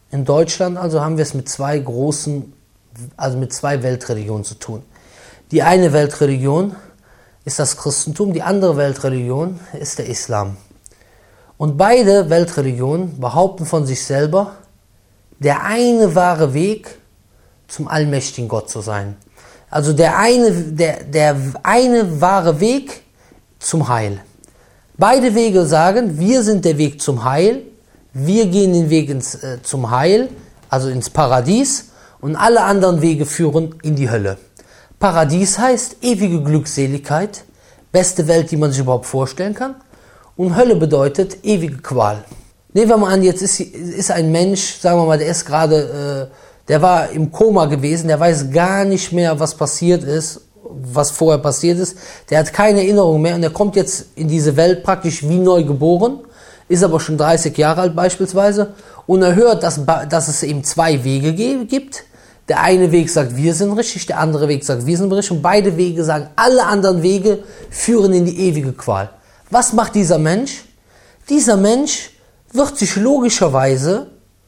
In Deutschland also haben wir es mit zwei Weltreligionen zu tun. Die eine Weltreligion ist das Christentum, die andere Weltreligion ist der Islam. Und beide Weltreligionen behaupten von sich selber, der eine wahre Weg zum allmächtigen Gott zu sein. Also der eine wahre Weg zum Heil. Beide Wege sagen, wir sind der Weg zum Heil, wir gehen den Weg zum Heil, also ins Paradies, und alle anderen Wege führen in die Hölle. Paradies heißt ewige Glückseligkeit, beste Welt, die man sich überhaupt vorstellen kann. Und Hölle bedeutet ewige Qual. Nehmen wir mal an, jetzt ist ein Mensch, sagen wir mal, der war im Koma gewesen, der weiß gar nicht mehr, was passiert ist, was vorher passiert ist. Der hat keine Erinnerung mehr und der kommt jetzt in diese Welt praktisch wie neu geboren, ist aber schon 30 Jahre alt beispielsweise und er hört, dass es eben zwei Wege gibt. Der eine Weg sagt, wir sind richtig, der andere Weg sagt, wir sind richtig und beide Wege sagen, alle anderen Wege führen in die ewige Qual. Was macht dieser Mensch? Dieser Mensch wird sich logischerweise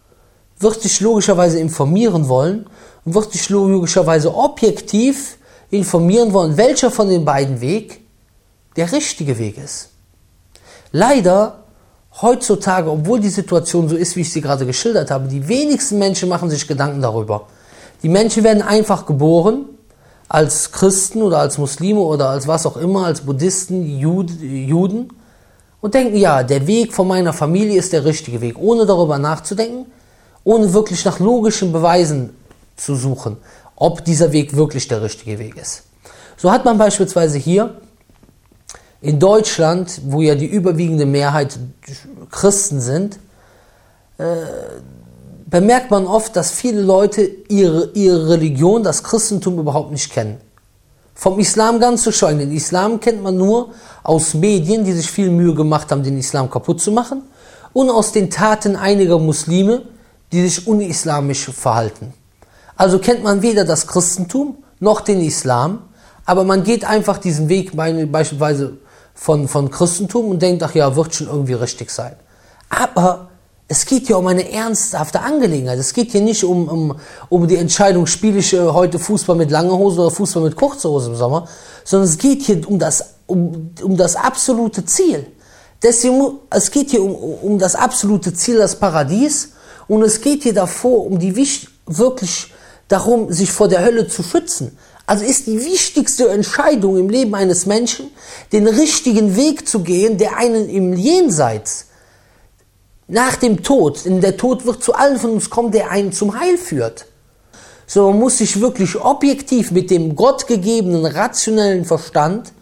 informieren wollen und wird sich logischerweise objektiv informieren wollen, welcher von den beiden Wegen der richtige Weg ist. Leider heutzutage, obwohl die Situation so ist, wie ich sie gerade geschildert habe, die wenigsten Menschen machen sich Gedanken darüber. Die Menschen werden einfach geboren, als Christen oder als Muslime oder als was auch immer, als Buddhisten, Juden und denken, ja, der Weg von meiner Familie ist der richtige Weg, ohne darüber nachzudenken, ohne wirklich nach logischen Beweisen zu suchen, ob dieser Weg wirklich der richtige Weg ist. So hat man beispielsweise hier in Deutschland, wo ja die überwiegende Mehrheit Christen sind, bemerkt man oft, dass viele Leute ihre Religion, das Christentum überhaupt nicht kennen. Vom Islam ganz zu schweigen. Den Islam kennt man nur aus Medien, die sich viel Mühe gemacht haben, den Islam kaputt zu machen, und aus den Taten einiger Muslime, die sich unislamisch verhalten. Also kennt man weder das Christentum noch den Islam, aber man geht einfach diesen Weg beispielsweise von Christentum und denkt, ach ja, wird schon irgendwie richtig sein. Aber es geht hier um eine ernsthafte Angelegenheit. Es geht hier nicht um die Entscheidung, spiele ich heute Fußball mit langer Hose oder Fußball mit kurzer Hose im Sommer, sondern es geht hier um das absolute Ziel. Es geht hier um das absolute Ziel, das Paradies, und es geht hier wirklich darum, sich vor der Hölle zu schützen. Also ist die wichtigste Entscheidung im Leben eines Menschen, den richtigen Weg zu gehen, der einen im Jenseits, nach dem Tod, denn der Tod wird zu allen von uns kommen, der einen zum Heil führt. So, man muss sich wirklich objektiv mit dem gottgegebenen, rationellen Verstand,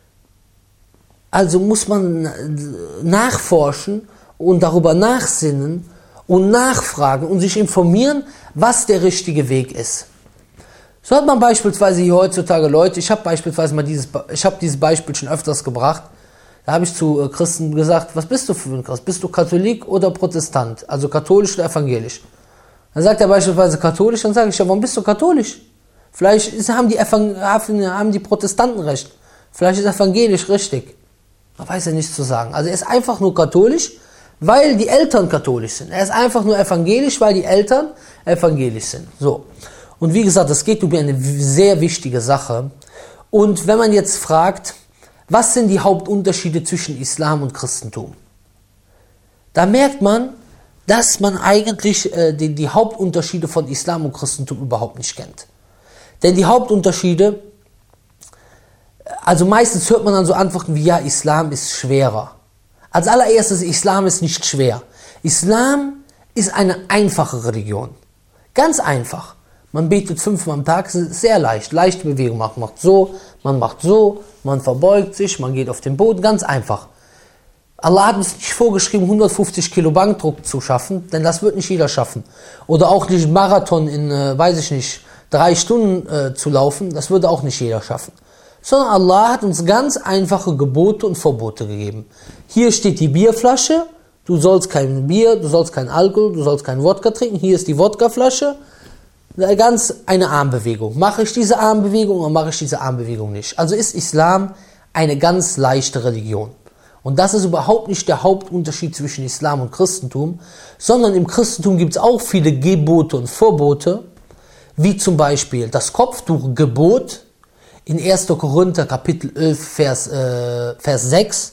also muss man nachforschen und darüber nachsinnen und nachfragen und sich informieren, was der richtige Weg ist. So hat man beispielsweise hier heutzutage Leute, ich habe dieses Beispiel schon öfters gebracht. Da habe ich zu Christen gesagt, was bist du für ein Christ? Bist du Katholik oder Protestant? Also katholisch oder evangelisch? Dann sagt er beispielsweise katholisch, dann sage ich, ja, warum bist du katholisch? Vielleicht haben die Protestanten recht. Vielleicht ist evangelisch richtig. Man weiß ja nichts zu sagen. Also er ist einfach nur katholisch, weil die Eltern katholisch sind. Er ist einfach nur evangelisch, weil die Eltern evangelisch sind. So. Und wie gesagt, es geht um eine sehr wichtige Sache. Und wenn man jetzt fragt, was sind die Hauptunterschiede zwischen Islam und Christentum? Da merkt man, dass man eigentlich die Hauptunterschiede von Islam und Christentum überhaupt nicht kennt. Denn die Hauptunterschiede, also meistens hört man dann so Antworten wie, ja, Islam ist schwerer. Als allererstes, Islam ist nicht schwer. Islam ist eine einfache Religion. Ganz einfach. Man betet 5-mal am Tag, sehr leicht. Leichte Bewegung, man macht so, man verbeugt sich, man geht auf den Boden, ganz einfach. Allah hat uns nicht vorgeschrieben, 150 Kilo Bankdruck zu schaffen, denn das wird nicht jeder schaffen. Oder auch nicht Marathon in, 3 Stunden zu laufen, das würde auch nicht jeder schaffen. Sondern Allah hat uns ganz einfache Gebote und Verbote gegeben. Hier steht die Bierflasche, du sollst kein Bier, du sollst kein Alkohol, du sollst kein Wodka trinken, hier ist die Wodkaflasche. Ganz eine Armbewegung. Mache ich diese Armbewegung oder mache ich diese Armbewegung nicht? Also ist Islam eine ganz leichte Religion. Und das ist überhaupt nicht der Hauptunterschied zwischen Islam und Christentum, sondern im Christentum gibt es auch viele Gebote und Verbote, wie zum Beispiel das Kopftuchgebot in 1. Korinther Kapitel 11, Vers 6.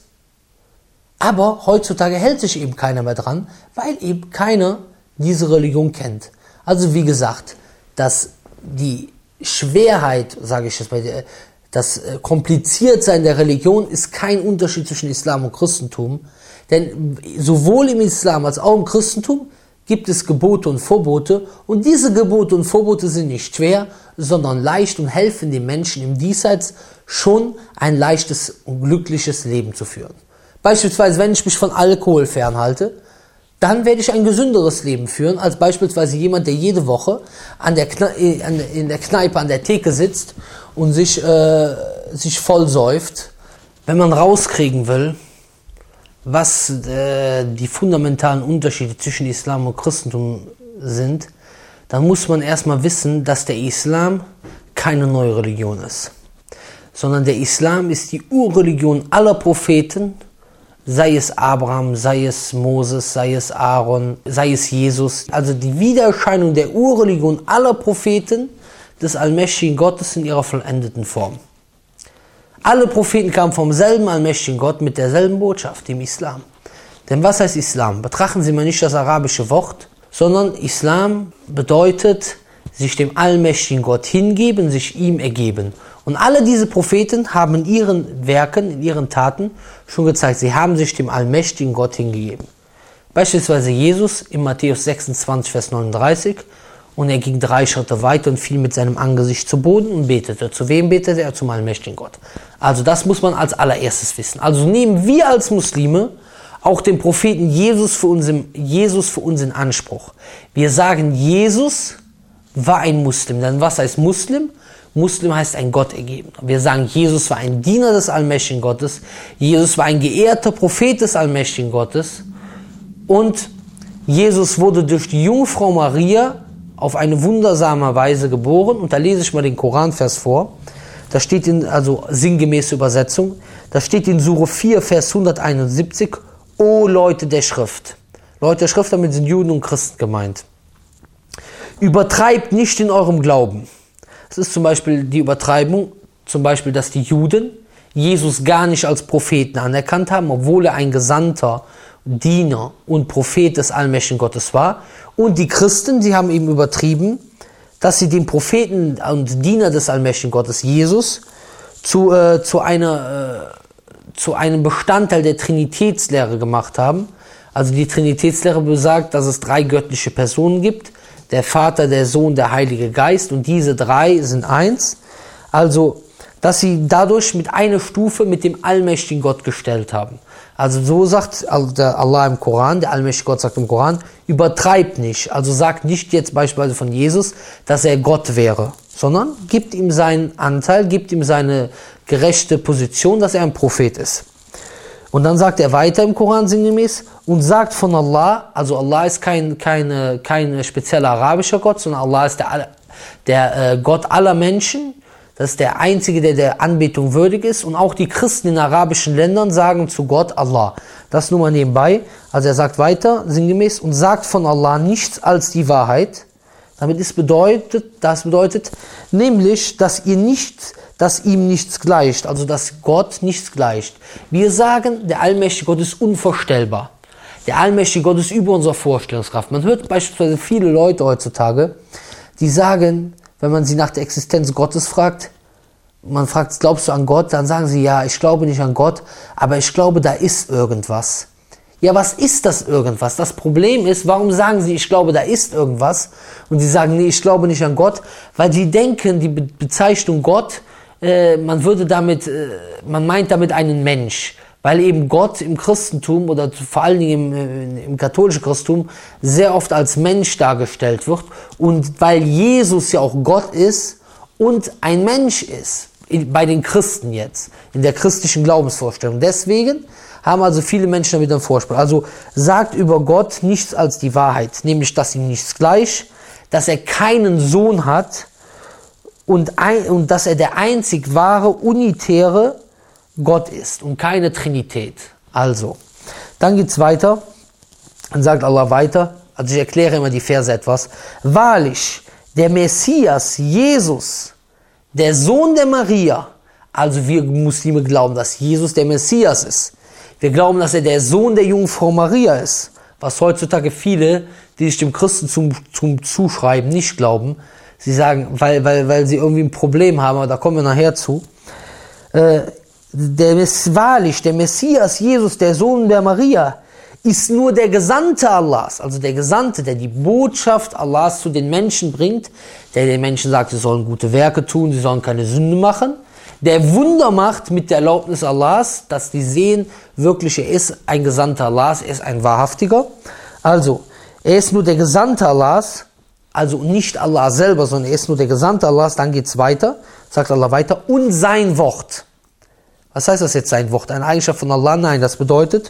Aber heutzutage hält sich eben keiner mehr dran, weil eben keiner diese Religion kennt. Also wie gesagt, dass die Schwerheit, sage ich jetzt mal, das Kompliziertsein der Religion ist kein Unterschied zwischen Islam und Christentum. Denn sowohl im Islam als auch im Christentum gibt es Gebote und Verbote. Und diese Gebote und Verbote sind nicht schwer, sondern leicht und helfen den Menschen im Diesseits schon ein leichtes und glückliches Leben zu führen. Beispielsweise, wenn ich mich von Alkohol fernhalte, dann werde ich ein gesünderes Leben führen, als beispielsweise jemand, der jede Woche in der Kneipe an der Theke sitzt und sich vollsäuft. Wenn man rauskriegen will, was die fundamentalen Unterschiede zwischen Islam und Christentum sind, dann muss man erstmal wissen, dass der Islam keine neue Religion ist, sondern der Islam ist die Urreligion aller Propheten, sei es Abraham, sei es Moses, sei es Aaron, sei es Jesus. Also die Wiedererscheinung der Urreligion aller Propheten des allmächtigen Gottes in ihrer vollendeten Form. Alle Propheten kamen vom selben allmächtigen Gott mit derselben Botschaft, dem Islam. Denn was heißt Islam? Betrachten Sie mal nicht das arabische Wort, sondern Islam bedeutet sich dem allmächtigen Gott hingeben, sich ihm ergeben. Und alle diese Propheten haben in ihren Werken, in ihren Taten schon gezeigt, sie haben sich dem allmächtigen Gott hingegeben. Beispielsweise Jesus in Matthäus 26, Vers 39. Und er ging 3 Schritte weiter und fiel mit seinem Angesicht zu Boden und betete. Zu wem betete er? Zum allmächtigen Gott. Also das muss man als allererstes wissen. Also nehmen wir als Muslime auch den Propheten Jesus für uns in Anspruch. Wir sagen, Jesus war ein Muslim. Denn was heißt Muslim? Muslim heißt ein Gottergebener. Wir sagen, Jesus war ein Diener des allmächtigen Gottes. Jesus war ein geehrter Prophet des allmächtigen Gottes. Und Jesus wurde durch die Jungfrau Maria auf eine wundersame Weise geboren. Und da lese ich mal den Koranvers vor. Da steht also sinngemäße Übersetzung, da steht in Sure 4, Vers 171, O Leute der Schrift. Leute der Schrift, damit sind Juden und Christen gemeint. Übertreibt nicht in eurem Glauben. Das ist zum Beispiel die Übertreibung, zum Beispiel, dass die Juden Jesus gar nicht als Propheten anerkannt haben, obwohl er ein Gesandter, Diener und Prophet des allmächtigen Gottes war. Und die Christen, sie haben eben übertrieben, dass sie den Propheten und Diener des allmächtigen Gottes, Jesus, zu einem Bestandteil der Trinitätslehre gemacht haben. Also die Trinitätslehre besagt, dass es 3 göttliche Personen gibt, der Vater, der Sohn, der Heilige Geist, und diese 3 sind eins. Also, dass sie dadurch mit einer Stufe mit dem allmächtigen Gott gestellt haben. Also so sagt Allah im Koran, der allmächtige Gott sagt im Koran, übertreibt nicht. Also sagt nicht jetzt beispielsweise von Jesus, dass er Gott wäre, sondern gibt ihm seinen Anteil, gibt ihm seine gerechte Position, dass er ein Prophet ist. Und dann sagt er weiter im Koran sinngemäß und sagt von Allah, also Allah ist kein spezieller arabischer Gott, sondern Allah ist der Gott aller Menschen. Das ist der Einzige, der der Anbetung würdig ist. Und auch die Christen in arabischen Ländern sagen zu Gott Allah. Das nur mal nebenbei. Also er sagt weiter, sinngemäß, und sagt von Allah nichts als die Wahrheit. Das bedeutet nämlich, dass ihm nichts gleicht. Also dass Gott nichts gleicht. Wir sagen, der allmächtige Gott ist unvorstellbar. Der allmächtige Gott ist über unsere Vorstellungskraft. Man hört beispielsweise viele Leute heutzutage, die sagen, wenn man sie nach der Existenz Gottes fragt, man fragt, glaubst du an Gott? Dann sagen sie, ja, ich glaube nicht an Gott, aber ich glaube, da ist irgendwas. Ja, was ist das irgendwas? Das Problem ist, warum sagen sie, ich glaube, da ist irgendwas? Und sie sagen, nee, ich glaube nicht an Gott, weil sie denken, die Bezeichnung Gott, man meint damit einen Mensch. Weil eben Gott im Christentum oder vor allen Dingen im katholischen Christentum sehr oft als Mensch dargestellt wird. Und weil Jesus ja auch Gott ist und ein Mensch ist, bei den Christen jetzt, in der christlichen Glaubensvorstellung. Deswegen haben also viele Menschen damit einen Vorsprung. Also sagt über Gott nichts als die Wahrheit, nämlich, dass ihm nichts gleich, dass er keinen Sohn hat und dass er der einzig wahre, unitäre Gott ist und keine Trinität. Also, dann geht's weiter. Dann sagt Allah weiter, also ich erkläre immer die Verse etwas. Wahrlich, der Messias, Jesus, der Sohn der Maria, also wir Muslime glauben, dass Jesus der Messias ist. Wir glauben, dass er der Sohn der Jungfrau Maria ist, was heutzutage viele, die sich dem Christentum zuschreiben, nicht glauben. Sie sagen, weil sie irgendwie ein Problem haben, aber da kommen wir nachher zu. Wahrlich, der Messias, Jesus, der Sohn der Maria, ist nur der Gesandte Allahs, also der Gesandte, der die Botschaft Allahs zu den Menschen bringt, der den Menschen sagt, sie sollen gute Werke tun, sie sollen keine Sünde machen, der Wunder macht mit der Erlaubnis Allahs, dass die sehen, wirklich er ist ein Gesandter Allahs, er ist ein Wahrhaftiger. Also, er ist nur der Gesandte Allahs, also nicht Allah selber, sondern er ist nur der Gesandte Allahs. Dann geht's weiter, sagt Allah weiter, und sein Wort. Was heißt das jetzt, sein Wort? Eine Eigenschaft von Allah? Nein, das bedeutet,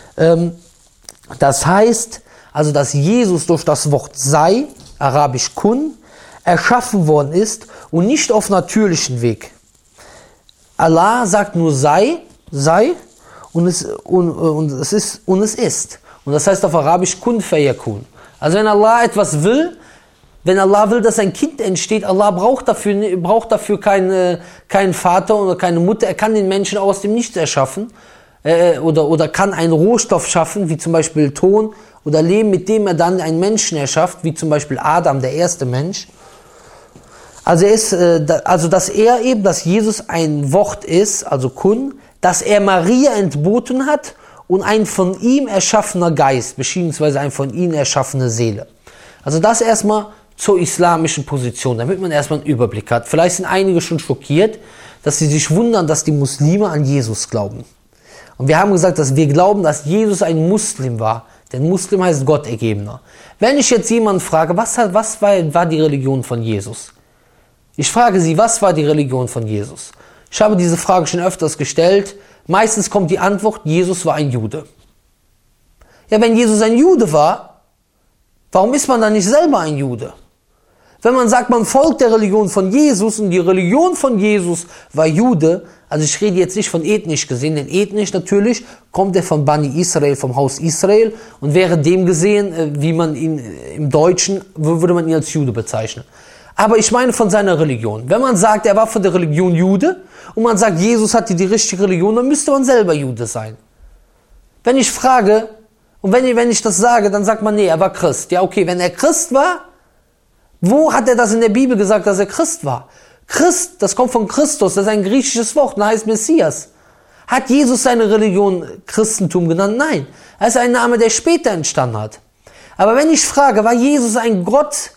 das heißt, also dass Jesus durch das Wort sei, arabisch kun, erschaffen worden ist und nicht auf natürlichen Weg. Allah sagt nur sei und es ist. Und das heißt auf arabisch kun fayakun. Also wenn Allah etwas will, wenn Allah will, dass ein Kind entsteht, Allah braucht dafür keinen Vater oder keine Mutter. Er kann den Menschen aus dem Nichts erschaffen oder kann einen Rohstoff schaffen, wie zum Beispiel Ton oder Lehm, mit dem er dann einen Menschen erschafft, wie zum Beispiel Adam, der erste Mensch. Also dass Jesus ein Wort ist, also Kun, dass er Maria entboten hat und ein von ihm erschaffener Geist, beziehungsweise ein von ihm erschaffene Seele. Also das erstmal zur islamischen Position, damit man erstmal einen Überblick hat. Vielleicht sind einige schon schockiert, dass sie sich wundern, dass die Muslime an Jesus glauben. Und wir haben gesagt, dass wir glauben, dass Jesus ein Muslim war. Denn Muslim heißt Gottergebener. Wenn ich jetzt jemanden frage, was war die Religion von Jesus? Ich frage Sie, was war die Religion von Jesus? Ich habe diese Frage schon öfters gestellt. Meistens kommt die Antwort, Jesus war ein Jude. Ja, wenn Jesus ein Jude war, warum ist man dann nicht selber ein Jude? Wenn man sagt, man folgt der Religion von Jesus und die Religion von Jesus war Jude, also ich rede jetzt nicht von ethnisch gesehen, denn ethnisch natürlich kommt er von Bani Israel, vom Haus Israel und wäre dem gesehen, wie man ihn im Deutschen, würde man ihn als Jude bezeichnen. Aber ich meine von seiner Religion. Wenn man sagt, er war von der Religion Jude und man sagt, Jesus hatte die richtige Religion, dann müsste man selber Jude sein. Wenn ich frage, und wenn ich das sage, dann sagt man, nee, er war Christ. Ja, okay, wenn er Christ war, wo hat er das in der Bibel gesagt, dass er Christ war? Christ, das kommt von Christus, das ist ein griechisches Wort, das heißt Messias. Hat Jesus seine Religion Christentum genannt? Nein. Das ist ein Name, der später entstanden hat. Aber wenn ich frage, war Jesus ein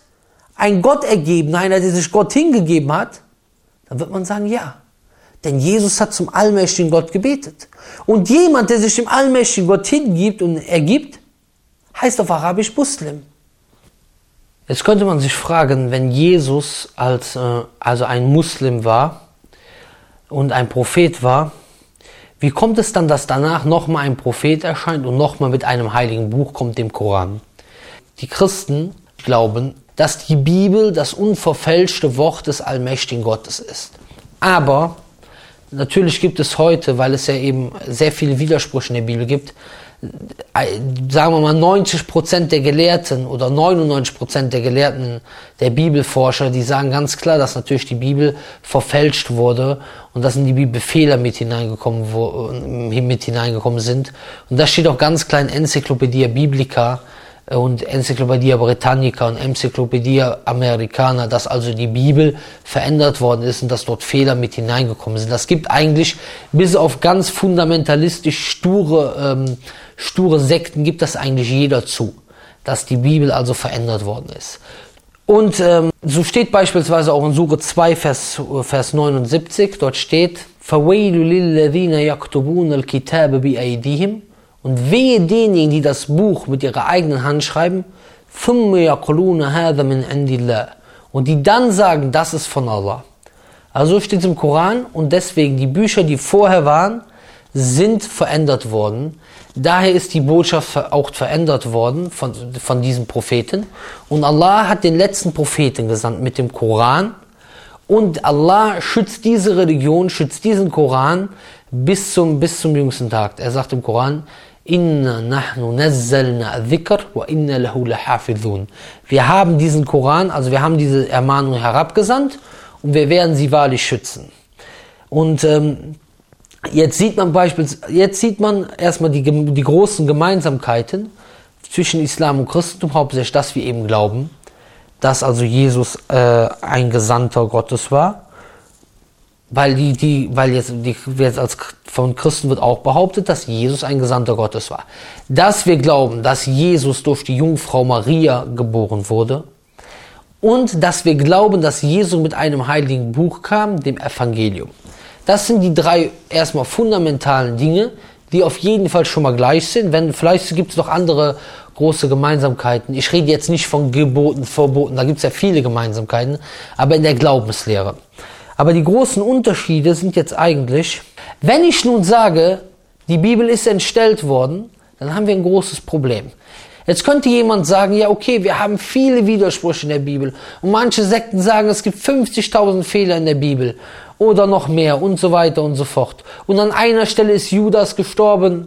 Gottergebener, einer, der sich Gott hingegeben hat, dann wird man sagen, ja. Denn Jesus hat zum allmächtigen Gott gebetet. Und jemand, der sich dem allmächtigen Gott hingibt und ergibt, heißt auf Arabisch Muslim. Jetzt könnte man sich fragen, wenn Jesus also ein Muslim war und ein Prophet war, wie kommt es dann, dass danach nochmal ein Prophet erscheint und nochmal mit einem heiligen Buch kommt, dem Koran? Die Christen glauben, dass die Bibel das unverfälschte Wort des allmächtigen Gottes ist. Aber natürlich gibt es heute, weil es ja eben sehr viele Widersprüche in der Bibel gibt, sagen wir mal 90% der Gelehrten oder 99% der Gelehrten, der Bibelforscher, die sagen ganz klar, dass natürlich die Bibel verfälscht wurde und dass in die Bibel Fehler mit hineingekommen sind. Und das steht auch ganz klar in Enzyklopädie Biblica und Enzyklopädie Britannica und Enzyklopädie Americana, dass also die Bibel verändert worden ist und dass dort Fehler mit hineingekommen sind. Das gibt eigentlich bis auf ganz fundamentalistisch sture Sekten gibt das eigentlich jeder zu, dass die Bibel also verändert worden ist. Und so steht beispielsweise auch in Sure 2, Vers 79, dort steht, فَوَيْلُ لِلَّذِينَ يَكْتُبُونَ الْكِتَابَ بِأَيْدِيهِمْ und wehe denjenigen, die das Buch mit ihrer eigenen Hand schreiben, ثُمَّ يَقُولُونَ هَذَا مِنْ عِنْدِ اللَّهِ und die dann sagen, das ist von Allah. Also steht es im Koran und deswegen die Bücher, die vorher waren, sind verändert worden. Daher ist die Botschaft auch verändert worden von diesen Propheten. Und Allah hat den letzten Propheten gesandt mit dem Koran Und Allah schützt diese Religion, schützt diesen Koran bis zum jüngsten Tag. Er sagt im Koran, Inna nahnu nazzalna dhikr wa inna lahu lahafidhun. Wir haben diesen Koran, also wir haben diese Ermahnung herabgesandt und wir werden sie wahrlich schützen. Und jetzt sieht man erstmal die großen Gemeinsamkeiten zwischen Islam und Christentum, hauptsächlich, dass wir eben glauben, dass also Jesus ein Gesandter Gottes war, weil jetzt als von Christen wird auch behauptet, dass Jesus ein Gesandter Gottes war. Dass wir glauben, dass Jesus durch die Jungfrau Maria geboren wurde und dass wir glauben, dass Jesus mit einem heiligen Buch kam, dem Evangelium. Das sind die drei erstmal fundamentalen Dinge, die auf jeden Fall schon mal gleich sind. Vielleicht gibt es noch andere große Gemeinsamkeiten. Ich rede jetzt nicht von Geboten, Verboten, da gibt es ja viele Gemeinsamkeiten, aber in der Glaubenslehre. Aber die großen Unterschiede sind jetzt eigentlich, wenn ich nun sage, die Bibel ist entstellt worden, dann haben wir ein großes Problem. Jetzt könnte jemand sagen, ja okay, wir haben viele Widersprüche in der Bibel und manche Sekten sagen, es gibt 50.000 Fehler in der Bibel oder noch mehr und so weiter und so fort. Und an einer Stelle ist Judas gestorben.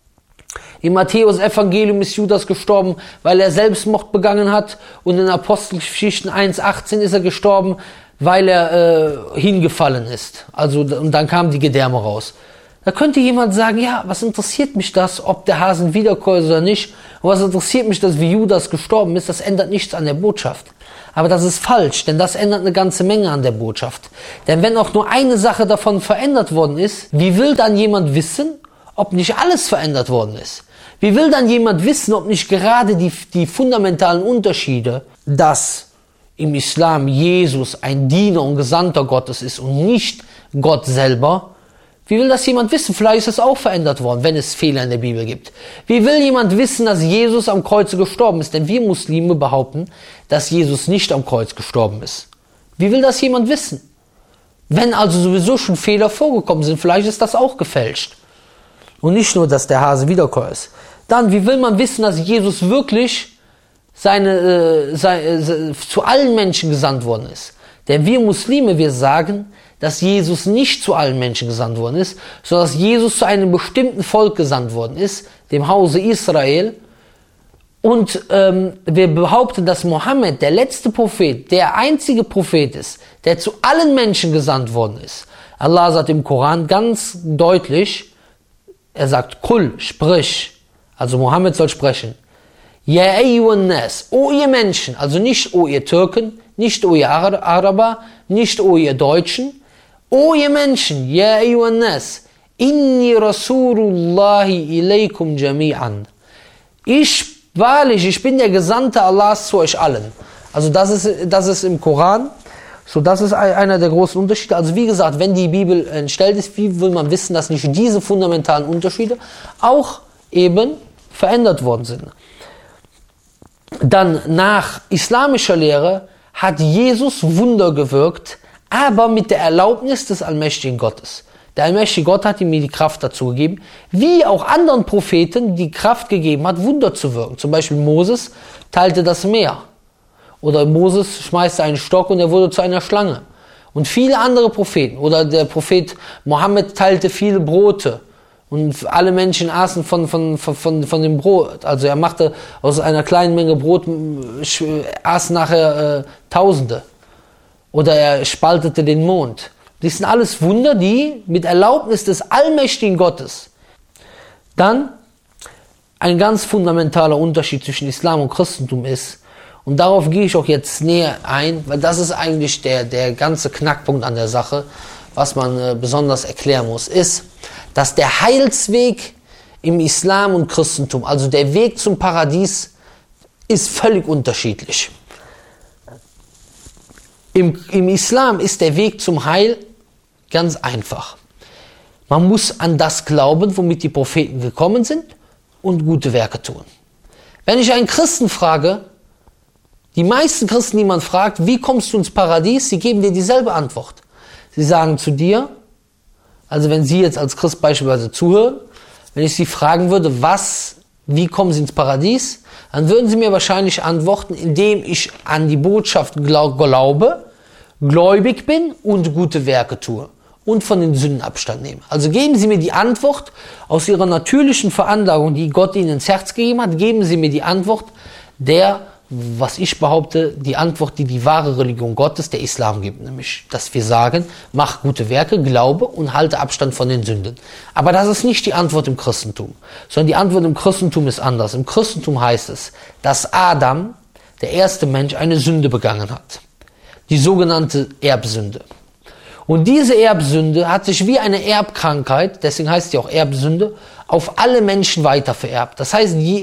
Im Matthäus-Evangelium ist Judas gestorben, weil er Selbstmord begangen hat und in Apostelgeschichten 1,18 ist er gestorben, weil er hingefallen ist. Also, und dann kamen die Gedärme raus. Da könnte jemand sagen, ja, was interessiert mich das, ob der Hasen wiederkommt oder nicht? Und was interessiert mich das, wie Judas gestorben ist? Das ändert nichts an der Botschaft. Aber das ist falsch, denn das ändert eine ganze Menge an der Botschaft. Denn wenn auch nur eine Sache davon verändert worden ist, wie will dann jemand wissen, ob nicht alles verändert worden ist? Wie will dann jemand wissen, ob nicht gerade die fundamentalen Unterschiede, dass im Islam Jesus ein Diener und Gesandter Gottes ist und nicht Gott selber, wie will das jemand wissen? Vielleicht ist es auch verändert worden, wenn es Fehler in der Bibel gibt. Wie will jemand wissen, dass Jesus am Kreuze gestorben ist? Denn wir Muslime behaupten, dass Jesus nicht am Kreuz gestorben ist. Wie will das jemand wissen? Wenn also sowieso schon Fehler vorgekommen sind, vielleicht ist das auch gefälscht. Und nicht nur, dass der Hase wiederkommt ist. Dann, wie will man wissen, dass Jesus wirklich zu allen Menschen gesandt worden ist? Denn wir Muslime, wir sagen, dass Jesus nicht zu allen Menschen gesandt worden ist, sondern dass Jesus zu einem bestimmten Volk gesandt worden ist, dem Hause Israel. Und wir behaupten, dass Mohammed, der letzte Prophet, der einzige Prophet ist, der zu allen Menschen gesandt worden ist. Allah sagt im Koran ganz deutlich, er sagt, Kul, sprich, also Mohammed soll sprechen. Ya ayyuhan nas, o ihr Menschen, also nicht o ihr Türken, nicht o ihr Araber, nicht o ihr Deutschen, o ihr Menschen, ya ayyuhan nas, inni rasulullahi ilaykum jami'an. Ich bin der Gesandte Allahs zu euch allen. Also das ist im Koran. So, das ist einer der großen Unterschiede. Also wie gesagt, wenn die Bibel entstellt ist, wie will man wissen, dass nicht diese fundamentalen Unterschiede auch eben verändert worden sind? Dann nach islamischer Lehre hat Jesus Wunder gewirkt, aber mit der Erlaubnis des allmächtigen Gottes. Der allmächtige Gott hat ihm die Kraft dazu gegeben, wie auch anderen Propheten die Kraft gegeben hat, Wunder zu wirken. Zum Beispiel Moses teilte das Meer. Oder Moses schmeißte einen Stock und er wurde zu einer Schlange. Und viele andere Propheten. Oder der Prophet Mohammed teilte viele Brote. Und alle Menschen aßen von dem Brot. Also er machte aus einer kleinen Menge Brot, aß nachher Tausende. Oder er spaltete den Mond. Das sind alles Wunder, die mit Erlaubnis des allmächtigen Gottes. Dann ein ganz fundamentaler Unterschied zwischen Islam und Christentum ist, und darauf gehe ich auch jetzt näher ein, weil das ist eigentlich der ganze Knackpunkt an der Sache, was man besonders erklären muss, ist, dass der Heilsweg im Islam und Christentum, also der Weg zum Paradies, ist völlig unterschiedlich. Im Islam ist der Weg zum Heil ganz einfach. Man muss an das glauben, womit die Propheten gekommen sind und gute Werke tun. Wenn ich einen Christen frage, die meisten Christen, die man fragt, wie kommst du ins Paradies, sie geben dir dieselbe Antwort. Sie sagen zu dir, also wenn Sie jetzt als Christ beispielsweise zuhören, wenn ich Sie fragen würde, wie kommen Sie ins Paradies, dann würden Sie mir wahrscheinlich antworten, indem ich an die Botschaft glaube, gläubig bin und gute Werke tue und von den Sünden Abstand nehme. Also geben Sie mir die Antwort aus Ihrer natürlichen Veranlagung, die Gott Ihnen ins Herz gegeben hat, geben Sie mir die Antwort was ich behaupte, die Antwort, die die wahre Religion Gottes, der Islam, gibt. Nämlich, dass wir sagen, mach gute Werke, glaube und halte Abstand von den Sünden. Aber das ist nicht die Antwort im Christentum, sondern die Antwort im Christentum ist anders. Im Christentum heißt es, dass Adam, der erste Mensch, eine Sünde begangen hat. Die sogenannte Erbsünde. Und diese Erbsünde hat sich wie eine Erbkrankheit, deswegen heißt sie auch Erbsünde, auf alle Menschen weiter vererbt. Das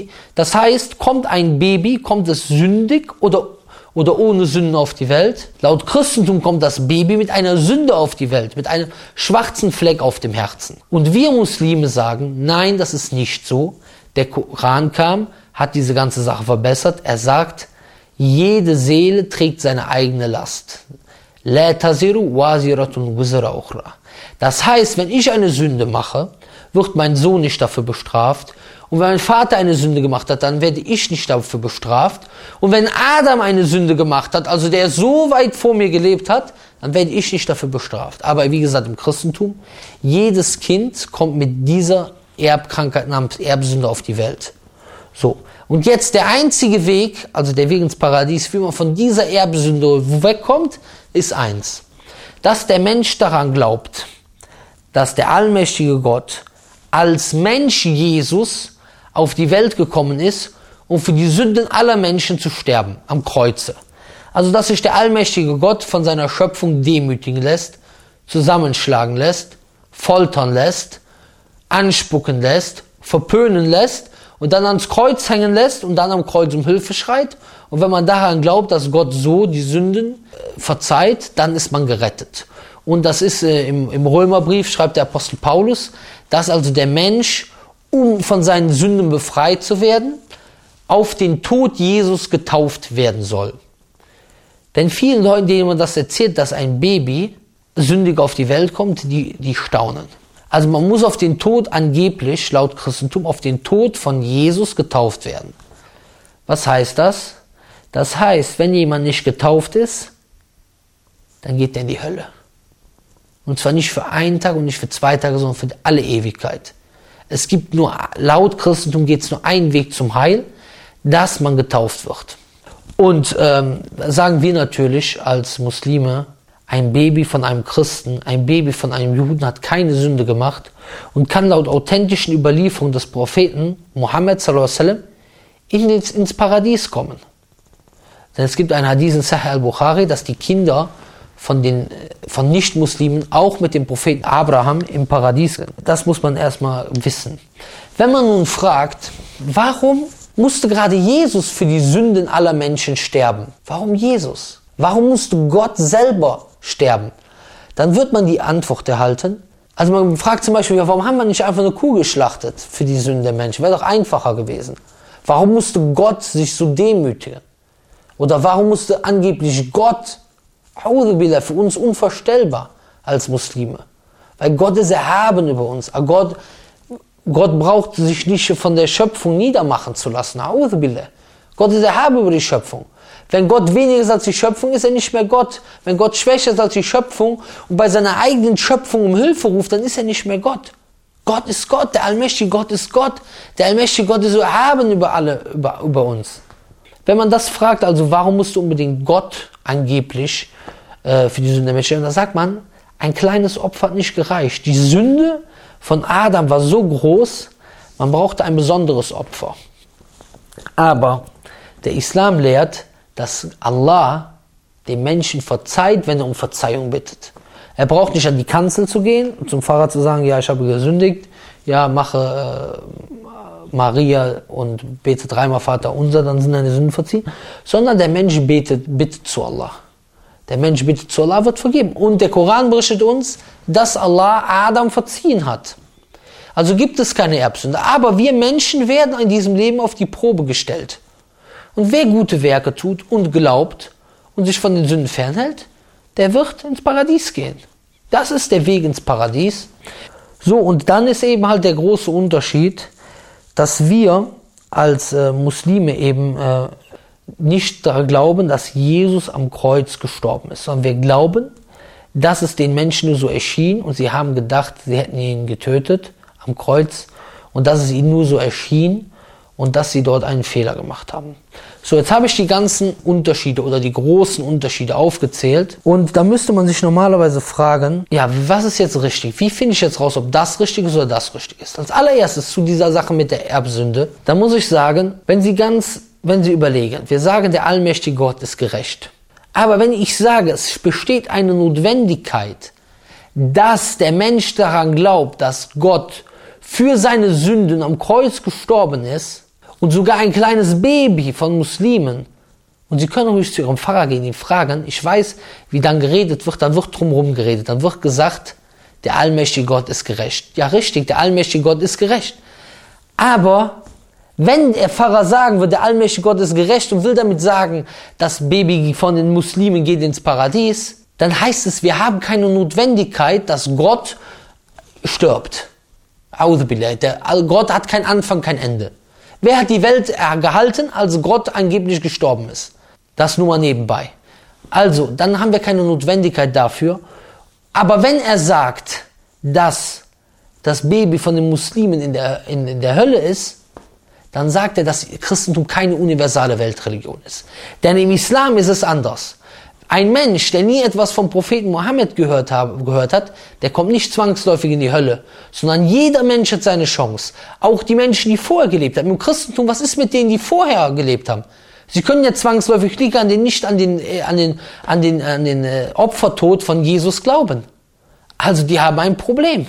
heißt, kommt ein Baby, kommt es sündig oder ohne Sünden auf die Welt. Laut Christentum kommt das Baby mit einer Sünde auf die Welt, mit einem schwarzen Fleck auf dem Herzen. Und wir Muslime sagen, nein, das ist nicht so. Der Koran kam, hat diese ganze Sache verbessert. Er sagt, jede Seele trägt seine eigene Last. La taziru waziratun wizra ukhra. Das heißt, wenn ich eine Sünde mache, wird mein Sohn nicht dafür bestraft. Und wenn mein Vater eine Sünde gemacht hat, dann werde ich nicht dafür bestraft. Und wenn Adam eine Sünde gemacht hat, also der so weit vor mir gelebt hat, dann werde ich nicht dafür bestraft. Aber wie gesagt, im Christentum, jedes Kind kommt mit dieser Erbkrankheit namens Erbsünde auf die Welt. So. Und jetzt der einzige Weg, also der Weg ins Paradies, wie man von dieser Erbsünde wegkommt, ist eins. Dass der Mensch daran glaubt, dass der allmächtige Gott als Mensch Jesus auf die Welt gekommen ist, um für die Sünden aller Menschen zu sterben, am Kreuze. Also dass sich der allmächtige Gott von seiner Schöpfung demütigen lässt, zusammenschlagen lässt, foltern lässt, anspucken lässt, verpönen lässt und dann ans Kreuz hängen lässt und dann am Kreuz um Hilfe schreit. Und wenn man daran glaubt, dass Gott so die Sünden verzeiht, dann ist man gerettet. Und das ist im Römerbrief, schreibt der Apostel Paulus, dass also der Mensch, um von seinen Sünden befreit zu werden, auf den Tod Jesus getauft werden soll. Denn vielen Leuten, denen man das erzählt, dass ein Baby sündig auf die Welt kommt, die staunen. Also man muss auf den Tod angeblich, laut Christentum, auf den Tod von Jesus getauft werden. Was heißt das? Das heißt, wenn jemand nicht getauft ist, dann geht er in die Hölle. Und zwar nicht für einen Tag und nicht für 2 Tage, sondern für alle Ewigkeit. Es gibt nur, laut Christentum geht es nur einen Weg zum Heil, dass man getauft wird. Und sagen wir natürlich als Muslime, ein Baby von einem Christen, ein Baby von einem Juden hat keine Sünde gemacht und kann laut authentischen Überlieferungen des Propheten Muhammad sallallahu ins Paradies kommen. Denn es gibt einen Hadith in Sahih al-Bukhari, dass die Kinder von Nicht-Muslimen auch mit dem Propheten Abraham im Paradies sind. Das muss man erstmal wissen. Wenn man nun fragt, warum musste gerade Jesus für die Sünden aller Menschen sterben? Warum Jesus? Warum musste Gott selber sterben? Dann wird man die Antwort erhalten. Also man fragt zum Beispiel, warum haben wir nicht einfach eine Kuh geschlachtet für die Sünden der Menschen? Wäre doch einfacher gewesen. Warum musste Gott sich so demütigen? Oder warum musste angeblich Gott, für uns unvorstellbar als Muslime? Weil Gott ist erhaben über uns. Gott braucht sich nicht von der Schöpfung niedermachen zu lassen. Gott ist erhaben über die Schöpfung. Wenn Gott weniger ist als die Schöpfung, ist er nicht mehr Gott. Wenn Gott schwächer ist als die Schöpfung und bei seiner eigenen Schöpfung um Hilfe ruft, dann ist er nicht mehr Gott. Gott ist Gott, der allmächtige Gott ist Gott. Der allmächtige Gott ist so erhaben über uns. Wenn man das fragt, also warum musste unbedingt Gott angeblich für die Sünde der Menschen sterben, dann sagt man, ein kleines Opfer hat nicht gereicht. Die Sünde von Adam war so groß, man brauchte ein besonderes Opfer. Aber der Islam lehrt, dass Allah dem Menschen verzeiht, wenn er um Verzeihung bittet. Er braucht nicht an die Kanzel zu gehen und zum Pfarrer zu sagen, ja, ich habe gesündigt, ja, mache Maria und bete 3-mal Vater unser, dann sind deine Sünden verziehen. Sondern der Mensch bittet zu Allah. Der Mensch bittet zu Allah, wird vergeben. Und der Koran berichtet uns, dass Allah Adam verziehen hat. Also gibt es keine Erbsünde. Aber wir Menschen werden in diesem Leben auf die Probe gestellt. Und wer gute Werke tut und glaubt und sich von den Sünden fernhält, der wird ins Paradies gehen. Das ist der Weg ins Paradies. So, und dann ist eben halt der große Unterschied, dass wir als Muslime eben nicht daran glauben, dass Jesus am Kreuz gestorben ist, sondern wir glauben, dass es den Menschen nur so erschien und sie haben gedacht, sie hätten ihn getötet am Kreuz und dass es ihnen nur so erschien und dass sie dort einen Fehler gemacht haben. So, jetzt habe ich die ganzen Unterschiede oder die großen Unterschiede aufgezählt und da müsste man sich normalerweise fragen, ja, was ist jetzt richtig? Wie finde ich jetzt raus, ob das richtig ist oder das richtig ist? Als allererstes zu dieser Sache mit der Erbsünde, da muss ich sagen, wenn Sie überlegen, wir sagen, der allmächtige Gott ist gerecht. Aber wenn ich sage, es besteht eine Notwendigkeit, dass der Mensch daran glaubt, dass Gott für seine Sünden am Kreuz gestorben ist und sogar ein kleines Baby von Muslimen, und Sie können ruhig zu Ihrem Pfarrer gehen, ihn fragen, ich weiß, wie dann geredet wird, dann wird drumherum geredet, dann wird gesagt, der allmächtige Gott ist gerecht. Ja, richtig, der allmächtige Gott ist gerecht. Aber wenn der Pfarrer sagen wird, der allmächtige Gott ist gerecht und will damit sagen, das Baby von den Muslimen geht ins Paradies, dann heißt es, wir haben keine Notwendigkeit, dass Gott stirbt. Gott hat keinen Anfang, kein Ende. Wer hat die Welt gehalten, als Gott angeblich gestorben ist? Das nur mal nebenbei. Also, dann haben wir keine Notwendigkeit dafür. Aber wenn er sagt, dass das Baby von den Muslimen in der Hölle ist, dann sagt er, dass Christentum keine universale Weltreligion ist. Denn im Islam ist es anders. Ein Mensch, der nie etwas vom Propheten Mohammed gehört hat, der kommt nicht zwangsläufig in die Hölle, sondern jeder Mensch hat seine Chance. Auch die Menschen, die vorher gelebt haben. Im Christentum, was ist mit denen, die vorher gelebt haben? Sie können ja zwangsläufig nicht an den Opfertod von Jesus glauben. Also die haben ein Problem.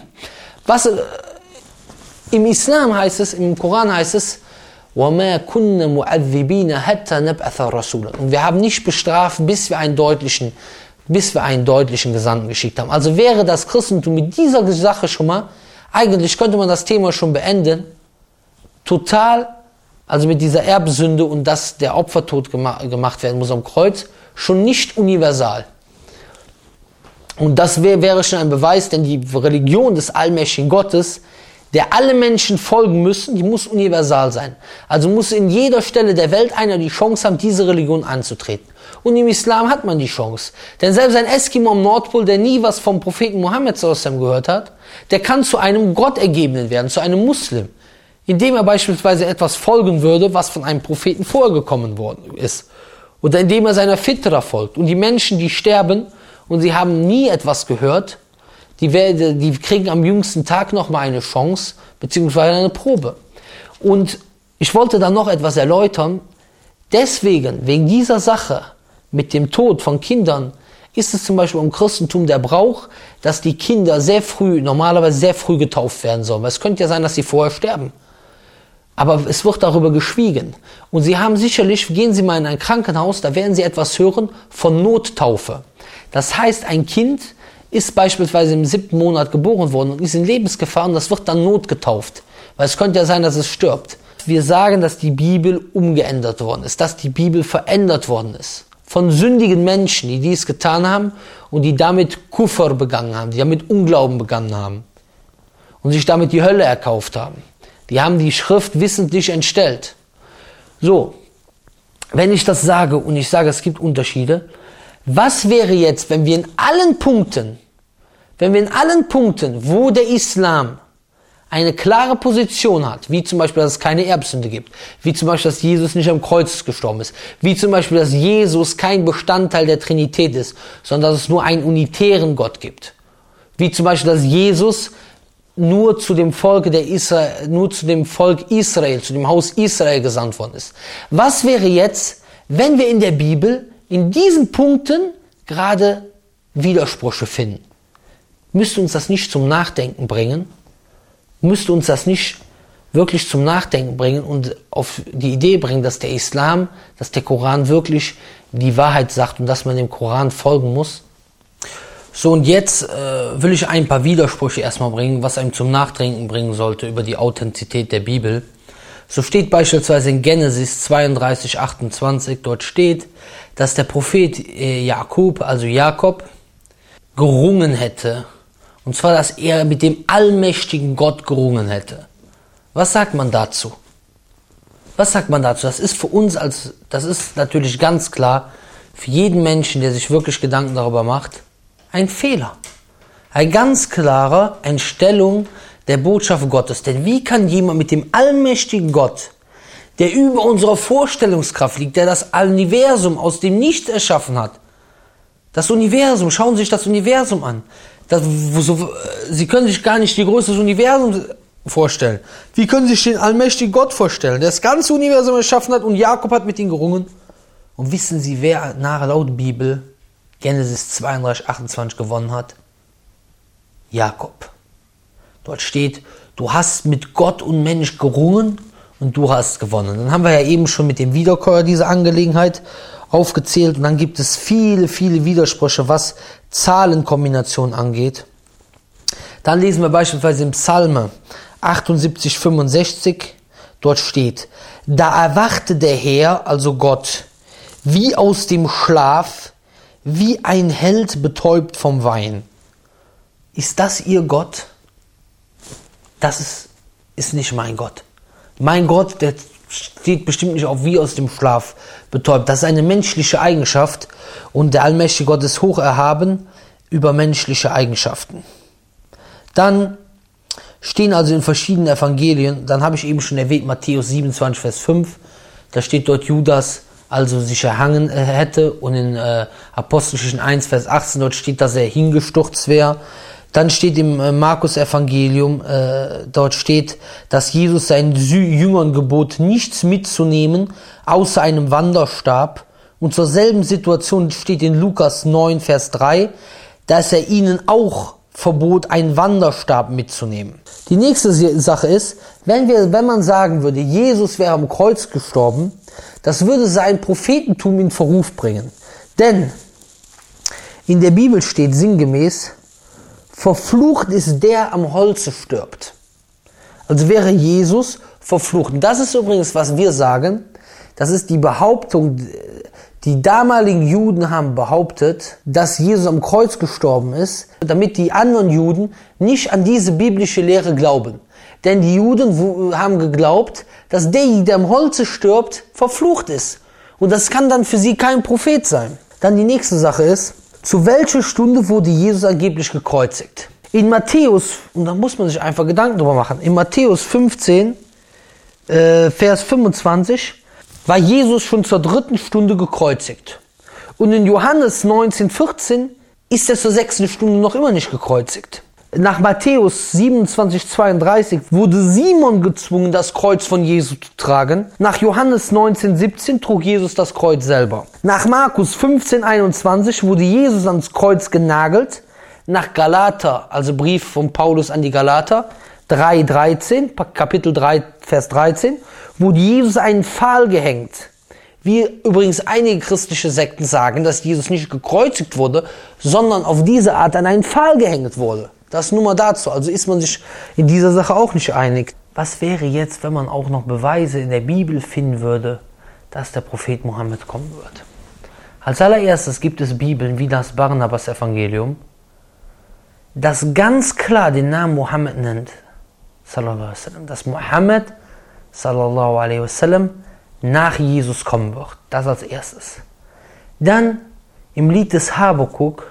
Im Islam heißt es, im Koran heißt es, وَمَا كُنَّ مُعَذِّبِينَ حَتَّى نَبْعَثَ رَسُولًا. Und wir haben nicht bestraft, bis wir einen deutlichen Gesandten geschickt haben. Also wäre das Christentum mit dieser Sache schon mal, eigentlich könnte man das Thema schon beenden, total, also mit dieser Erbsünde und dass der Opfertod gemacht werden muss am Kreuz, schon nicht universal. Und das wäre schon ein Beweis, denn die Religion des allmächtigen Gottes, der alle Menschen folgen müssen, die muss universal sein. Also muss in jeder Stelle der Welt einer die Chance haben, diese Religion anzutreten. Und im Islam hat man die Chance. Denn selbst ein Eskimo am Nordpol, der nie was vom Propheten Mohammed gehört hat, der kann zu einem Gottergebenen werden, zu einem Muslim. Indem er beispielsweise etwas folgen würde, was von einem Propheten vorgekommen worden ist. Oder indem er seiner Fitra folgt. Und die Menschen, die sterben und sie haben nie etwas gehört, die kriegen am jüngsten Tag nochmal eine Chance, beziehungsweise eine Probe. Und ich wollte da noch etwas erläutern. Deswegen, wegen dieser Sache mit dem Tod von Kindern, ist es zum Beispiel im Christentum der Brauch, dass die Kinder normalerweise sehr früh getauft werden sollen. Weil es könnte ja sein, dass sie vorher sterben. Aber es wird darüber geschwiegen. Und Sie haben sicherlich, gehen Sie mal in ein Krankenhaus, da werden Sie etwas hören von Nottaufe. Das heißt, ein Kind ist beispielsweise im 7. Monat geboren worden und ist in Lebensgefahr und das wird dann notgetauft. Weil es könnte ja sein, dass es stirbt. Wir sagen, dass die Bibel umgeändert worden ist, dass die Bibel verändert worden ist. Von sündigen Menschen, die dies getan haben und die damit Kufr begangen haben, die damit Unglauben begangen haben und sich damit die Hölle erkauft haben. Die haben die Schrift wissentlich entstellt. So, wenn ich das sage und ich sage, es gibt Unterschiede, was wäre jetzt, wenn wir in allen Punkten, wo der Islam eine klare Position hat, wie zum Beispiel, dass es keine Erbsünde gibt, wie zum Beispiel, dass Jesus nicht am Kreuz gestorben ist, wie zum Beispiel, dass Jesus kein Bestandteil der Trinität ist, sondern dass es nur einen unitären Gott gibt, wie zum Beispiel, dass Jesus nur zu dem Volk Israel, zu dem Haus Israel gesandt worden ist. Was wäre jetzt, wenn wir in der Bibel in diesen Punkten gerade Widersprüche finden? Müsste uns das nicht zum Nachdenken bringen? Müsste uns das nicht wirklich zum Nachdenken bringen und auf die Idee bringen, dass der Islam, dass der Koran wirklich die Wahrheit sagt und dass man dem Koran folgen muss? So, und jetzt will ich ein paar Widersprüche erstmal bringen, was einem zum Nachdenken bringen sollte über die Authentizität der Bibel. So steht beispielsweise in Genesis 32, 28, dort steht, dass der Prophet Jakob, gerungen hätte. Und zwar, dass er mit dem allmächtigen Gott gerungen hätte. Was sagt man dazu? Was sagt man dazu? Das ist für uns das ist natürlich ganz klar, für jeden Menschen, der sich wirklich Gedanken darüber macht, ein Fehler. Eine ganz klare Entstellung der Botschaft Gottes. Denn wie kann jemand mit dem allmächtigen Gott, der über unserer Vorstellungskraft liegt, der das Universum aus dem Nichts erschaffen hat, das Universum, schauen Sie sich das Universum an. Sie können sich gar nicht die Größe des Universums vorstellen. Wie können Sie sich den allmächtigen Gott vorstellen, der das ganze Universum erschaffen hat und Jakob hat mit ihm gerungen? Und wissen Sie, wer laut Bibel Genesis 32, 28 gewonnen hat? Jakob. Dort steht, du hast mit Gott und Mensch gerungen und du hast gewonnen. Dann haben wir ja eben schon mit dem Wiederkäuer diese Angelegenheit aufgezählt. Und dann gibt es viele, viele Widersprüche, was Zahlenkombination angeht. Dann lesen wir beispielsweise im Psalme 78, 65. Dort steht, da erwachte der Herr, also Gott, wie aus dem Schlaf, wie ein Held betäubt vom Wein. Ist das Ihr Gott? Das ist nicht mein Gott. Mein Gott, der steht bestimmt nicht auf wie aus dem Schlaf betäubt. Das ist eine menschliche Eigenschaft und der allmächtige Gott ist hoch erhaben über menschliche Eigenschaften. Dann stehen also in verschiedenen Evangelien, dann habe ich eben schon erwähnt, Matthäus 27, Vers 5, da steht dort Judas, also sich erhangen hätte, und in Apostelgeschichten 1, Vers 18, dort steht, dass er hingestürzt wäre. Dann steht im Markus-Evangelium, dort steht, dass Jesus seinen Jüngern gebot, nichts mitzunehmen, außer einem Wanderstab. Und zur selben Situation steht in Lukas 9, Vers 3, dass er ihnen auch verbot, einen Wanderstab mitzunehmen. Die nächste Sache ist, wenn man sagen würde, Jesus wäre am Kreuz gestorben, das würde sein Prophetentum in Verruf bringen. Denn in der Bibel steht sinngemäß, verflucht ist der am Holze stirbt. Also wäre Jesus verflucht. Und das ist übrigens, was wir sagen, das ist die Behauptung, die damaligen Juden haben behauptet, dass Jesus am Kreuz gestorben ist, damit die anderen Juden nicht an diese biblische Lehre glauben. Denn die Juden haben geglaubt, dass der am Holze stirbt, verflucht ist. Und das kann dann für sie kein Prophet sein. Dann die nächste Sache ist, zu welcher Stunde wurde Jesus angeblich gekreuzigt? In Matthäus, und da muss man sich einfach Gedanken drüber machen, in Matthäus 15, Vers 25, war Jesus schon zur 3. Stunde gekreuzigt. Und in Johannes 19, 14 ist er zur 6. Stunde noch immer nicht gekreuzigt. Nach Matthäus 27, 32 wurde Simon gezwungen, das Kreuz von Jesus zu tragen. Nach Johannes 19, 17 trug Jesus das Kreuz selber. Nach Markus 15, 21 wurde Jesus ans Kreuz genagelt. Nach Galater, also Brief von Paulus an die Galater, 3, 13, Kapitel 3, Vers 13, wurde Jesus einen Pfahl gehängt. Wie übrigens einige christliche Sekten sagen, dass Jesus nicht gekreuzigt wurde, sondern auf diese Art an einen Pfahl gehängt wurde. Das nur mal dazu. Also ist man sich in dieser Sache auch nicht einig. Was wäre jetzt, wenn man auch noch Beweise in der Bibel finden würde, dass der Prophet Mohammed kommen wird? Als allererstes gibt es Bibeln wie das Barnabas-Evangelium, das ganz klar den Namen Mohammed nennt, sallallahu alaihi wasallam, dass Mohammed sallallahu alaihi wasallam nach Jesus kommen wird. Das als erstes. Dann im Lied des Habakuk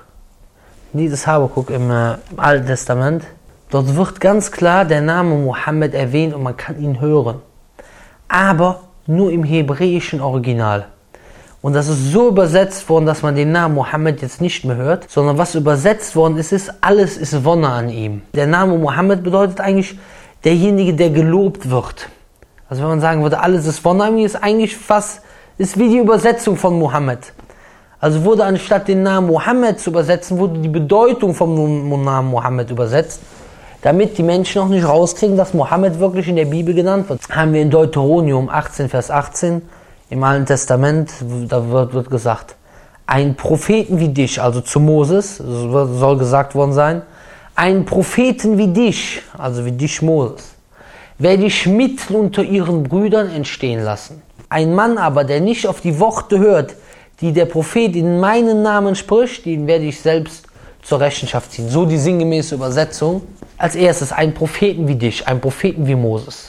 im Alten Testament, dort wird ganz klar der Name Mohammed erwähnt und man kann ihn hören. Aber nur im hebräischen Original. Und das ist so übersetzt worden, dass man den Namen Mohammed jetzt nicht mehr hört, sondern was übersetzt worden ist, alles ist Wonne an ihm. Der Name Mohammed bedeutet eigentlich derjenige, der gelobt wird. Also wenn man sagen würde, alles ist Wonne an ihm, ist eigentlich ist wie die Übersetzung von Mohammed. Also wurde anstatt den Namen Mohammed zu übersetzen, wurde die Bedeutung vom Namen Mohammed übersetzt, damit die Menschen auch nicht rauskriegen, dass Mohammed wirklich in der Bibel genannt wird. Haben wir in Deuteronomium 18, Vers 18 im Alten Testament, da wird gesagt, ein Propheten wie dich, also zu Moses, soll gesagt worden sein, ein Propheten wie dich, also wie dich Moses, werde ich mitten unter ihren Brüdern entstehen lassen. Ein Mann aber, der nicht auf die Worte hört, die der Prophet in meinen Namen spricht, den werde ich selbst zur Rechenschaft ziehen. So die sinngemäße Übersetzung. Als erstes ein Propheten wie dich, ein Propheten wie Moses.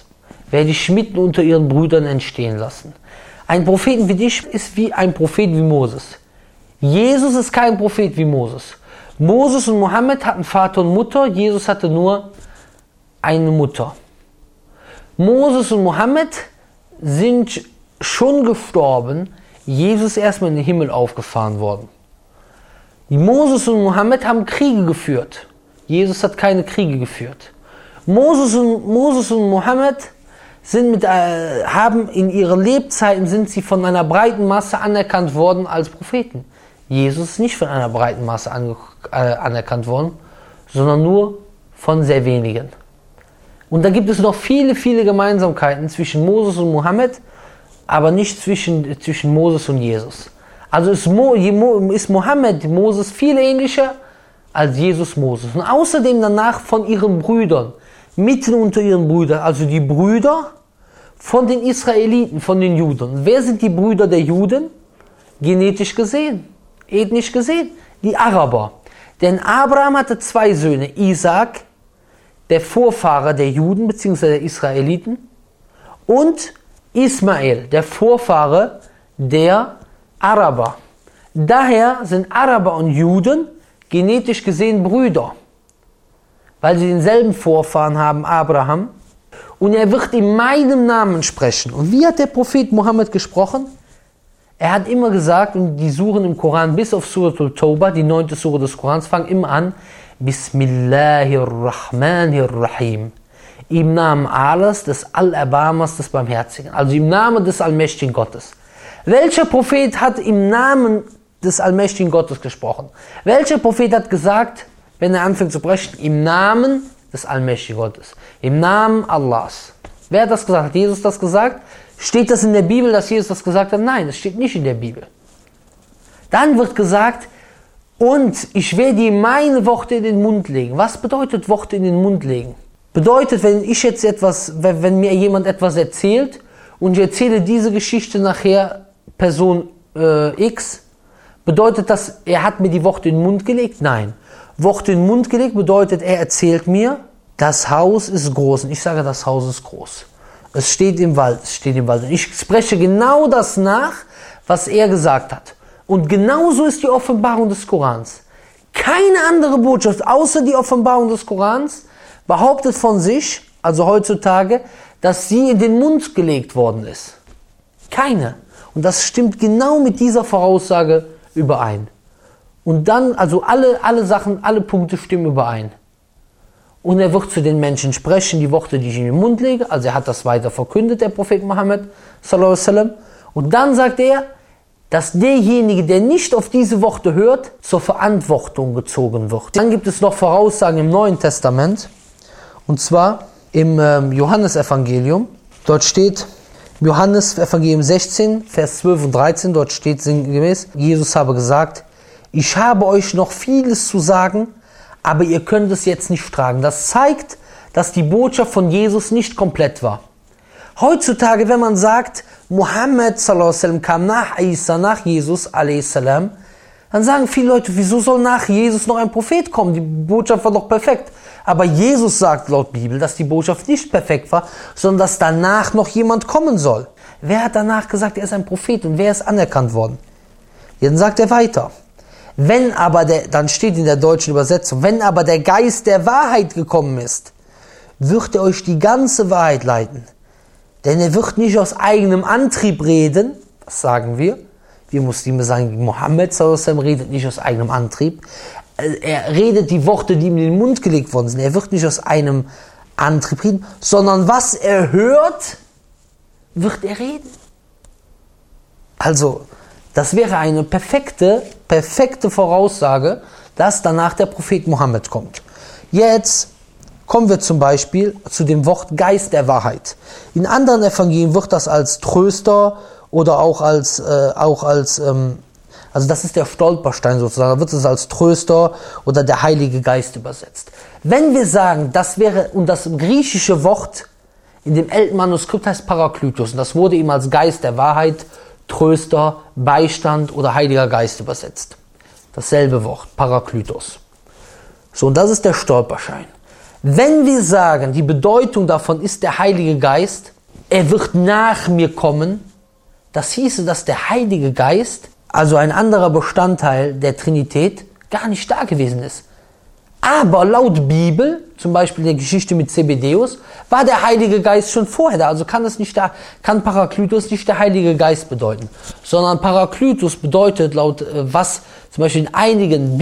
werde ich mitten unter ihren Brüdern entstehen lassen. Ein Propheten wie dich ist wie ein Prophet wie Moses. Jesus ist kein Prophet wie Moses. Moses und Mohammed hatten Vater und Mutter, Jesus hatte nur eine Mutter. Moses und Mohammed sind schon gestorben, Jesus ist erstmal in den Himmel aufgefahren worden. Moses und Mohammed haben Kriege geführt. Jesus hat keine Kriege geführt. Moses und Mohammed haben in ihren Lebzeiten sind sie von einer breiten Masse anerkannt worden als Propheten. Jesus ist nicht von einer breiten Masse anerkannt worden, sondern nur von sehr wenigen. Und da gibt es noch viele, viele Gemeinsamkeiten zwischen Moses und Mohammed, aber nicht zwischen Moses und Jesus. Also ist Mohammed Moses viel ähnlicher als Jesus Moses. Und außerdem danach von ihren Brüdern, mitten unter ihren Brüdern, also die Brüder von den Israeliten, von den Juden. Wer sind die Brüder der Juden? Genetisch gesehen, ethnisch gesehen, die Araber. Denn Abraham hatte 2 Söhne, Isaak, der Vorfahre der Juden bzw. der Israeliten, und Ismael, der Vorfahre der Araber. Daher sind Araber und Juden genetisch gesehen Brüder, weil sie denselben Vorfahren haben, Abraham. Und er wird in meinem Namen sprechen. Und wie hat der Prophet Mohammed gesprochen? Er hat immer gesagt, und die Suren im Koran, bis auf Surat al-Tawbah, die 9. Sure des Korans, fangen immer an, Bismillahirrahmanirrahim. Im Namen Allahs, des Allerbarmers, des Barmherzigen. Also im Namen des allmächtigen Gottes. Welcher Prophet hat im Namen des allmächtigen Gottes gesprochen? Welcher Prophet hat gesagt, wenn er anfängt zu sprechen, im Namen des allmächtigen Gottes? Im Namen Allahs. Wer hat das gesagt? Hat Jesus das gesagt? Steht das in der Bibel, dass Jesus das gesagt hat? Nein, das steht nicht in der Bibel. Dann wird gesagt, und ich werde ihm meine Worte in den Mund legen. Was bedeutet Worte in den Mund legen? Bedeutet, wenn mir jemand etwas erzählt und ich erzähle diese Geschichte nachher Person X, bedeutet das, er hat mir die Worte in den Mund gelegt? Nein. Worte in den Mund gelegt bedeutet, er erzählt mir, das Haus ist groß. Und ich sage, das Haus ist groß. Es steht im Wald, Und ich spreche genau das nach, was er gesagt hat. Und genauso ist die Offenbarung des Korans. Keine andere Botschaft, außer die Offenbarung des Korans, behauptet von sich, also heutzutage, dass sie in den Mund gelegt worden ist. Keine. Und das stimmt genau mit dieser Voraussage überein. Und dann, also alle Sachen, alle Punkte stimmen überein. Und er wird zu den Menschen sprechen, die Worte, die ich in den Mund lege. Also er hat das weiter verkündet, der Prophet Mohammed sallallahu alaihi wasallam. Und dann sagt er, dass derjenige, der nicht auf diese Worte hört, zur Verantwortung gezogen wird. Dann gibt es noch Voraussagen im Neuen Testament. Und zwar im Johannesevangelium. Dort steht, Johannes Evangelium 16, Vers 12 und 13, dort steht sinngemäß, Jesus habe gesagt, ich habe euch noch vieles zu sagen, aber ihr könnt es jetzt nicht tragen. Das zeigt, dass die Botschaft von Jesus nicht komplett war. Heutzutage, wenn man sagt, Mohammed sallallahu alaihi wasallam kam nach Isa, nach Jesus alaihi salam, dann sagen viele Leute, wieso soll nach Jesus noch ein Prophet kommen? Die Botschaft war doch perfekt. Aber Jesus sagt laut Bibel, dass die Botschaft nicht perfekt war, sondern dass danach noch jemand kommen soll. Wer hat danach gesagt, er ist ein Prophet und wer ist anerkannt worden? Dann sagt er weiter. Dann steht in der deutschen Übersetzung, wenn aber der Geist der Wahrheit gekommen ist, wird er euch die ganze Wahrheit leiten. Denn er wird nicht aus eigenem Antrieb reden, was sagen wir? Wir Muslime sagen, Mohammed sallallahu alaihi wasallam redet nicht aus eigenem Antrieb. Er redet die Worte, die ihm in den Mund gelegt worden sind. Er wird nicht aus einem Antrieb reden, sondern was er hört, wird er reden. Also, das wäre eine perfekte Voraussage, dass danach der Prophet Mohammed kommt. Jetzt kommen wir zum Beispiel zu dem Wort Geist der Wahrheit. In anderen Evangelien wird das als Tröster oder auch als also das ist der Stolperstein sozusagen, da wird es als Tröster oder der Heilige Geist übersetzt. Wenn wir sagen, das wäre, und das griechische Wort in dem ältesten Manuskript heißt Parakletos, und das wurde ihm als Geist der Wahrheit, Tröster, Beistand oder Heiliger Geist übersetzt. Dasselbe Wort, Parakletos. So, und das ist der Stolperstein. Wenn wir sagen, die Bedeutung davon ist der Heilige Geist, er wird nach mir kommen. Das hieße, dass der Heilige Geist, also ein anderer Bestandteil der Trinität, gar nicht da gewesen ist. Aber laut Bibel, zum Beispiel der Geschichte mit Zebedeus, war der Heilige Geist schon vorher da. Also kann Parakletos nicht der Heilige Geist bedeuten. Sondern Parakletos bedeutet laut was zum Beispiel in einigen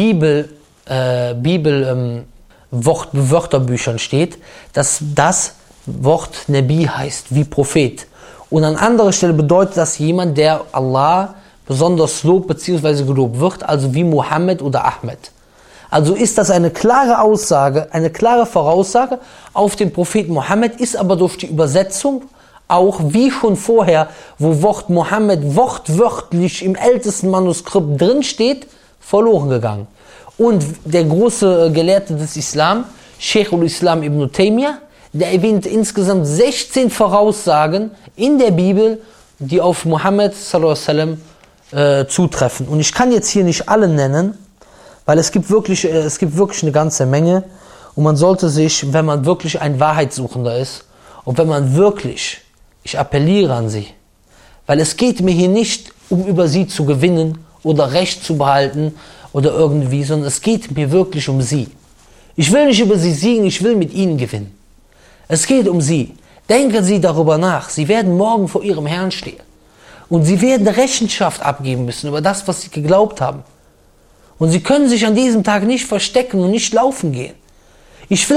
Wörterbüchern steht, dass das Wort Nabi heißt, wie Prophet. Und an anderer Stelle bedeutet das jemand, der Allah besonders lobt bzw. gelobt wird, also wie Mohammed oder Ahmed. Also ist das eine klare Aussage, eine klare Voraussage auf den Propheten Mohammed, ist aber durch die Übersetzung auch wie schon vorher, wo Wort Mohammed wortwörtlich im ältesten Manuskript drin steht, verloren gegangen. Und der große Gelehrte des Islam, Sheikh al-Islam ibn Taymiyyah, der erwähnt insgesamt 16 Voraussagen in der Bibel, die auf Mohammed sallallahu alaihi wasallam zutreffen. Und ich kann jetzt hier nicht alle nennen, weil es gibt wirklich eine ganze Menge. Und man sollte sich, wenn man wirklich ein Wahrheitssuchender ist und wenn man wirklich, ich appelliere an Sie, weil es geht mir hier nicht um über Sie zu gewinnen oder Recht zu behalten oder irgendwie, sondern es geht mir wirklich um Sie. Ich will nicht über Sie siegen, ich will mit Ihnen gewinnen. Es geht um Sie. Denken Sie darüber nach. Sie werden morgen vor Ihrem Herrn stehen. Und Sie werden Rechenschaft abgeben müssen über das, was Sie geglaubt haben. Und Sie können sich an diesem Tag nicht verstecken und nicht laufen gehen. Ich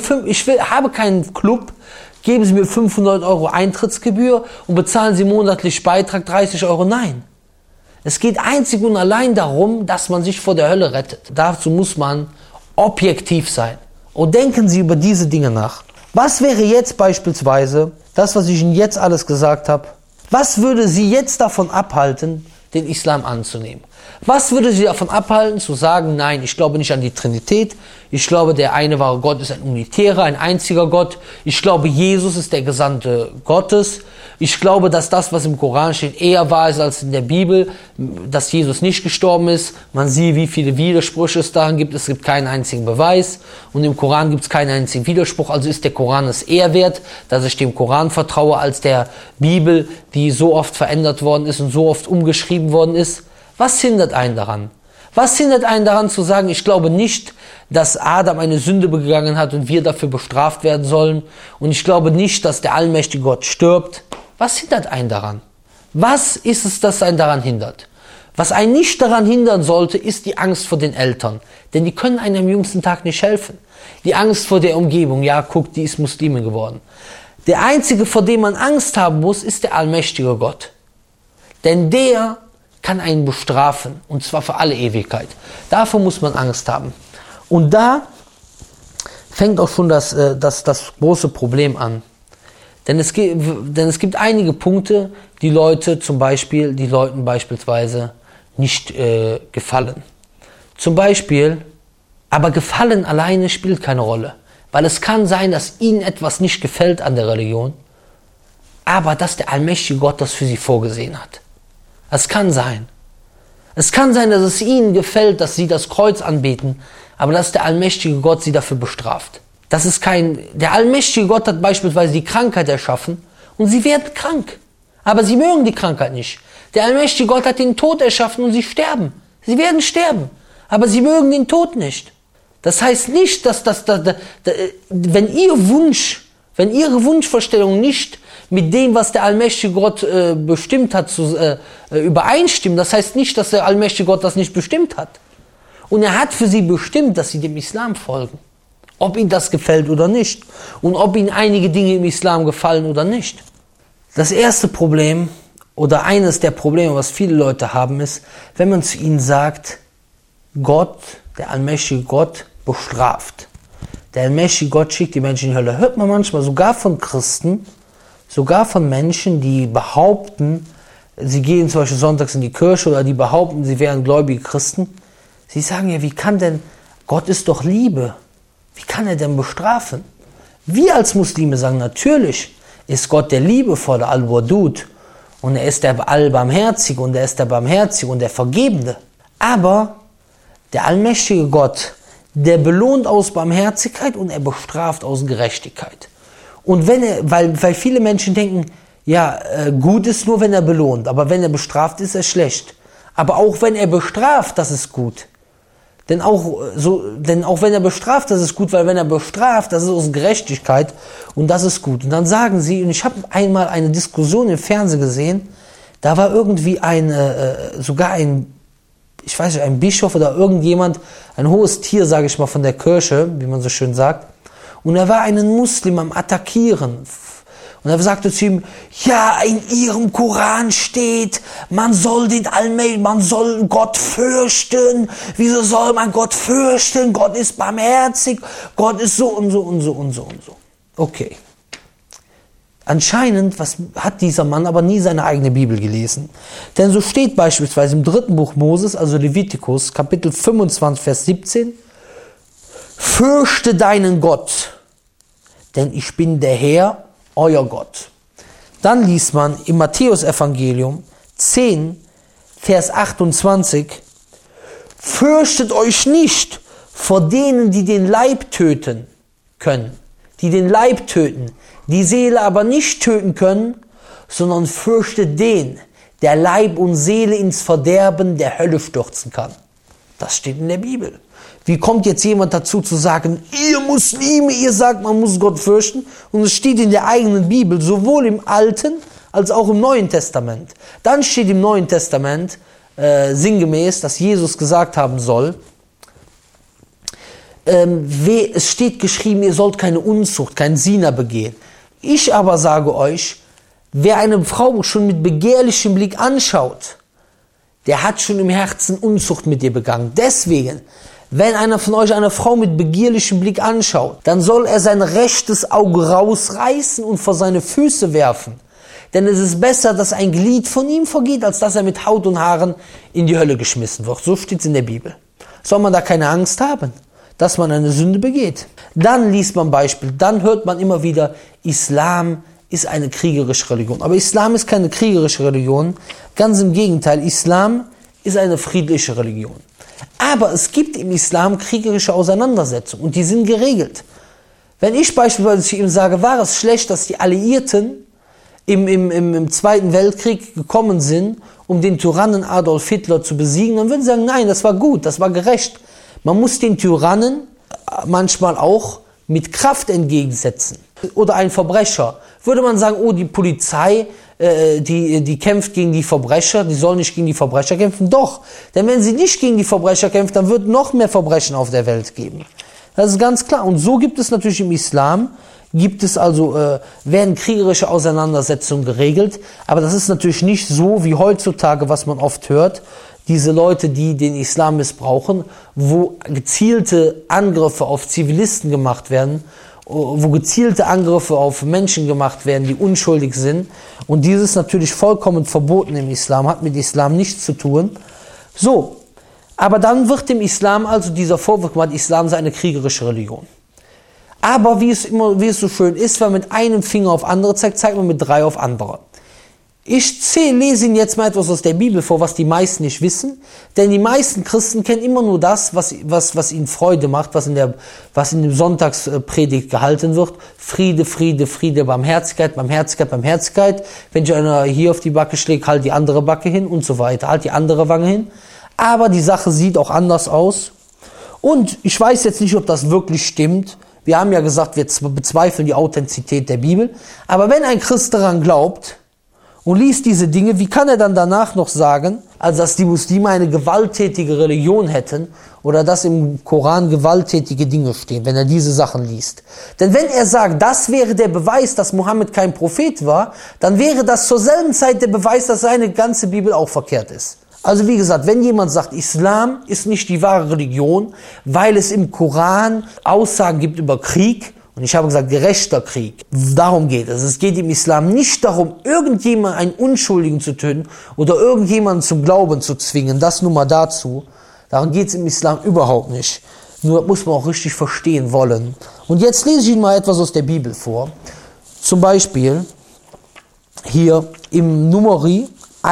habe keinen Club, geben Sie mir 500 € Eintrittsgebühr und bezahlen Sie monatlich Beitrag 30 €. Nein. Es geht einzig und allein darum, dass man sich vor der Hölle rettet. Dazu muss man objektiv sein. Und denken Sie über diese Dinge nach. Was wäre jetzt beispielsweise, das was ich Ihnen jetzt alles gesagt habe, was würde Sie jetzt davon abhalten, den Islam anzunehmen? Was würde Sie davon abhalten, zu sagen, nein, ich glaube nicht an die Trinität, ich glaube, der eine wahre Gott ist ein unitärer, ein einziger Gott, ich glaube, Jesus ist der Gesandte Gottes, ich glaube, dass das, was im Koran steht, eher wahr ist als in der Bibel, dass Jesus nicht gestorben ist, man sieht, wie viele Widersprüche es daran gibt, es gibt keinen einzigen Beweis und im Koran gibt es keinen einzigen Widerspruch, also ist der Koran es eher wert, dass ich dem Koran vertraue, als der Bibel, die so oft verändert worden ist und so oft umgeschrieben worden ist. Was hindert einen daran? Was hindert einen daran zu sagen, ich glaube nicht, dass Adam eine Sünde begangen hat und wir dafür bestraft werden sollen und ich glaube nicht, dass der allmächtige Gott stirbt? Was hindert einen daran? Was ist es, das einen daran hindert? Was einen nicht daran hindern sollte, ist die Angst vor den Eltern. Denn die können einem am jüngsten Tag nicht helfen. Die Angst vor der Umgebung, ja, guck, die ist Muslimin geworden. Der Einzige, vor dem man Angst haben muss, ist der allmächtige Gott. Denn der kann einen bestrafen, und zwar für alle Ewigkeit. Davor muss man Angst haben. Und da fängt auch schon das große Problem an. Denn es gibt einige Punkte, die Leuten beispielsweise nicht gefallen. Zum Beispiel, aber Gefallen alleine spielt keine Rolle. Weil es kann sein, dass ihnen etwas nicht gefällt an der Religion, aber dass der allmächtige Gott das für sie vorgesehen hat. Es kann sein. Es kann sein, dass es ihnen gefällt, dass sie das Kreuz anbeten, aber dass der allmächtige Gott sie dafür bestraft. Der allmächtige Gott hat beispielsweise die Krankheit erschaffen und sie werden krank. Aber sie mögen die Krankheit nicht. Der allmächtige Gott hat den Tod erschaffen und sie sterben. Sie werden sterben. Aber sie mögen den Tod nicht. Das heißt nicht, dass wenn ihre Wunschvorstellung nicht mit dem, was der allmächtige Gott bestimmt hat, übereinstimmen, das heißt nicht, dass der allmächtige Gott das nicht bestimmt hat. Und er hat für sie bestimmt, dass sie dem Islam folgen. Ob ihnen das gefällt oder nicht. Und ob ihnen einige Dinge im Islam gefallen oder nicht. Das erste Problem oder eines der Probleme, was viele Leute haben, ist, wenn man zu ihnen sagt, Gott, der allmächtige Gott, bestraft. Der allmächtige Gott schickt die Menschen in die Hölle. Hört man manchmal sogar von Christen, sogar von Menschen, die behaupten, sie gehen zum Beispiel sonntags in die Kirche oder die behaupten, sie wären gläubige Christen. Sie sagen ja, wie kann denn, Gott ist doch Liebe. Wie kann er denn bestrafen? Wir als Muslime sagen, natürlich ist Gott der Liebevolle, Al-Wadud, und er ist der Allbarmherzige und er ist der Barmherzige und der Vergebende. Aber der allmächtige Gott, der belohnt aus Barmherzigkeit und er bestraft aus Gerechtigkeit. Und weil viele Menschen denken, ja, gut ist nur, wenn er belohnt, aber wenn er bestraft, ist er schlecht. Aber auch wenn er bestraft, das ist gut. Denn auch wenn er bestraft, das ist gut, weil wenn er bestraft, das ist aus Gerechtigkeit und das ist gut. Und dann sagen sie, und ich habe einmal eine Diskussion im Fernsehen gesehen, da war irgendwie sogar ein Bischof oder irgendjemand, ein hohes Tier, sage ich mal, von der Kirche, wie man so schön sagt, und er war einen Muslim am Attackieren. Und er sagte zu ihm, ja, in ihrem Koran steht, man soll Gott fürchten. Wieso soll man Gott fürchten? Gott ist barmherzig, Gott ist so und so und so und so und so. Okay. Anscheinend hat dieser Mann aber nie seine eigene Bibel gelesen. Denn so steht beispielsweise im 3. Buch Moses, also Levitikus, Kapitel 25, Vers 17, fürchte deinen Gott, denn ich bin der Herr, euer Gott. Dann liest man im Matthäus-Evangelium 10, Vers 28, fürchtet euch nicht vor denen, die den Leib töten können, die den Leib töten, die Seele aber nicht töten können, sondern fürchtet den, der Leib und Seele ins Verderben der Hölle stürzen kann. Das steht in der Bibel. Wie kommt jetzt jemand dazu zu sagen, ihr Muslime, ihr sagt, man muss Gott fürchten? Und es steht in der eigenen Bibel, sowohl im Alten als auch im Neuen Testament. Dann steht im Neuen Testament sinngemäß, dass Jesus gesagt haben soll, es steht geschrieben, ihr sollt keine Unzucht, kein Sina begehen. Ich aber sage euch, wer eine Frau schon mit begehrlichem Blick anschaut, der hat schon im Herzen Unzucht mit ihr begangen. Deswegen, wenn einer von euch eine Frau mit begehrlichem Blick anschaut, dann soll er sein rechtes Auge rausreißen und vor seine Füße werfen. Denn es ist besser, dass ein Glied von ihm vergeht, als dass er mit Haut und Haaren in die Hölle geschmissen wird. So steht es in der Bibel. Soll man da keine Angst haben, dass man eine Sünde begeht? Dann liest man Beispiel, dann hört man immer wieder, Islam ist eine kriegerische Religion. Aber Islam ist keine kriegerische Religion. Ganz im Gegenteil, Islam ist eine friedliche Religion. Aber es gibt im Islam kriegerische Auseinandersetzungen und die sind geregelt. Wenn ich beispielsweise zu ihm sage, war es schlecht, dass die Alliierten im Zweiten Weltkrieg gekommen sind, um den Tyrannen Adolf Hitler zu besiegen, dann würden sie sagen, nein, das war gut, das war gerecht. Man muss den Tyrannen manchmal auch mit Kraft entgegensetzen. Oder ein Verbrecher. Würde man sagen, oh, die Polizei, die kämpft gegen die Verbrecher, die soll nicht gegen die Verbrecher kämpfen? Doch, denn wenn sie nicht gegen die Verbrecher kämpft, dann wird noch mehr Verbrechen auf der Welt geben. Das ist ganz klar. Und so gibt es natürlich im Islam, werden kriegerische Auseinandersetzungen geregelt, aber das ist natürlich nicht so wie heutzutage, was man oft hört, diese Leute, die den Islam missbrauchen, wo gezielte Angriffe auf Zivilisten gemacht werden, wo gezielte Angriffe auf Menschen gemacht werden, die unschuldig sind. Und dieses ist natürlich vollkommen verboten im Islam, hat mit Islam nichts zu tun. So, aber dann wird im Islam also dieser Vorwurf gemacht, Islam sei eine kriegerische Religion. Aber wie es so schön ist, wenn man mit einem Finger auf andere zeigt, zeigt man mit 3 auf andere. Ich lese Ihnen jetzt mal etwas aus der Bibel vor, was die meisten nicht wissen, denn die meisten Christen kennen immer nur das, was ihnen Freude macht, was in dem Sonntagspredigt gehalten wird. Friede, Friede, Friede, Barmherzigkeit, Barmherzigkeit, Barmherzigkeit. Wenn dich einer hier auf die Backe schlägt, halt die andere Backe hin und so weiter, halt die andere Wange hin. Aber die Sache sieht auch anders aus. Und ich weiß jetzt nicht, ob das wirklich stimmt. Wir haben ja gesagt, wir bezweifeln die Authentizität der Bibel. Aber wenn ein Christ daran glaubt und liest diese Dinge, wie kann er dann danach noch sagen, also dass die Muslime eine gewalttätige Religion hätten oder dass im Koran gewalttätige Dinge stehen, wenn er diese Sachen liest? Denn wenn er sagt, das wäre der Beweis, dass Mohammed kein Prophet war, dann wäre das zur selben Zeit der Beweis, dass seine ganze Bibel auch verkehrt ist. Also wie gesagt, wenn jemand sagt, Islam ist nicht die wahre Religion, weil es im Koran Aussagen gibt über Krieg, und ich habe gesagt, gerechter Krieg. Darum geht es. Es geht im Islam nicht darum, irgendjemanden, einen Unschuldigen zu töten oder irgendjemanden zum Glauben zu zwingen. Das nur mal dazu. Darum geht es im Islam überhaupt nicht. Nur muss man auch richtig verstehen wollen. Und jetzt lese ich Ihnen mal etwas aus der Bibel vor. Zum Beispiel hier im Numeri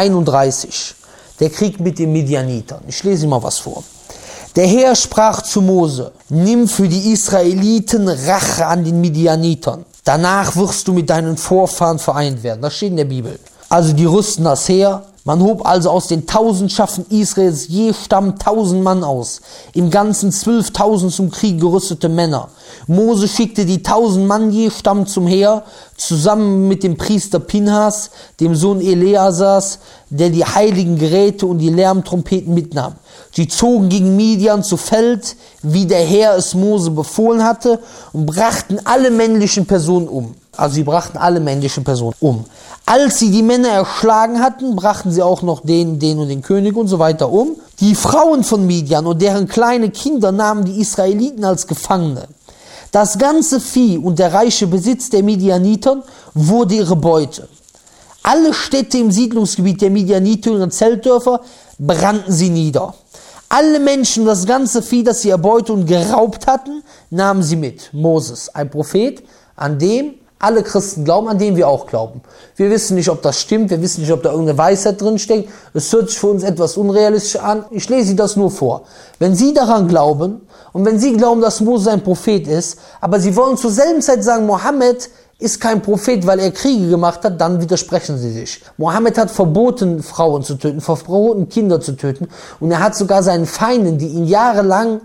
31. Der Krieg mit den Midianitern. Ich lese Ihnen mal was vor. Der Herr sprach zu Mose, nimm für die Israeliten Rache an den Midianitern. Danach wirst du mit deinen Vorfahren vereint werden. Das steht in der Bibel. Also die rüsten das Heer. Man hob also aus den Tausendschaften Israels je Stamm 1000 Mann aus. Im Ganzen 12.000 zum Krieg gerüstete Männer. Mose schickte die 1000 Mann je Stamm zum Heer, zusammen mit dem Priester Pinhas, dem Sohn Eleasars, der die heiligen Geräte und die Lärmtrompeten mitnahm. Sie zogen gegen Midian zu Feld, wie der Herr es Mose befohlen hatte, und brachten alle männlichen Personen um. Also sie brachten alle männlichen Personen um. Als sie die Männer erschlagen hatten, brachten sie auch noch den und den König und so weiter um. Die Frauen von Midian und deren kleine Kinder nahmen die Israeliten als Gefangene. Das ganze Vieh und der reiche Besitz der Midianiter wurde ihre Beute. Alle Städte im Siedlungsgebiet der Midianiter und ihre Zeltdörfer brannten sie nieder. Alle Menschen und das ganze Vieh, das sie erbeutet und geraubt hatten, nahmen sie mit. Moses, ein Prophet, an dem alle Christen glauben, an dem wir auch glauben. Wir wissen nicht, ob das stimmt, wir wissen nicht, ob da irgendeine Weisheit drin steckt. Es hört sich für uns etwas unrealistisch an. Ich lese das nur vor. Wenn Sie daran glauben und wenn Sie glauben, dass Moses ein Prophet ist, aber Sie wollen zur selben Zeit sagen, Mohammed ist kein Prophet, weil er Kriege gemacht hat, dann widersprechen Sie sich. Mohammed hat verboten, Frauen zu töten, verboten, Kinder zu töten. Und er hat sogar seinen Feinden, die ihn jahrelang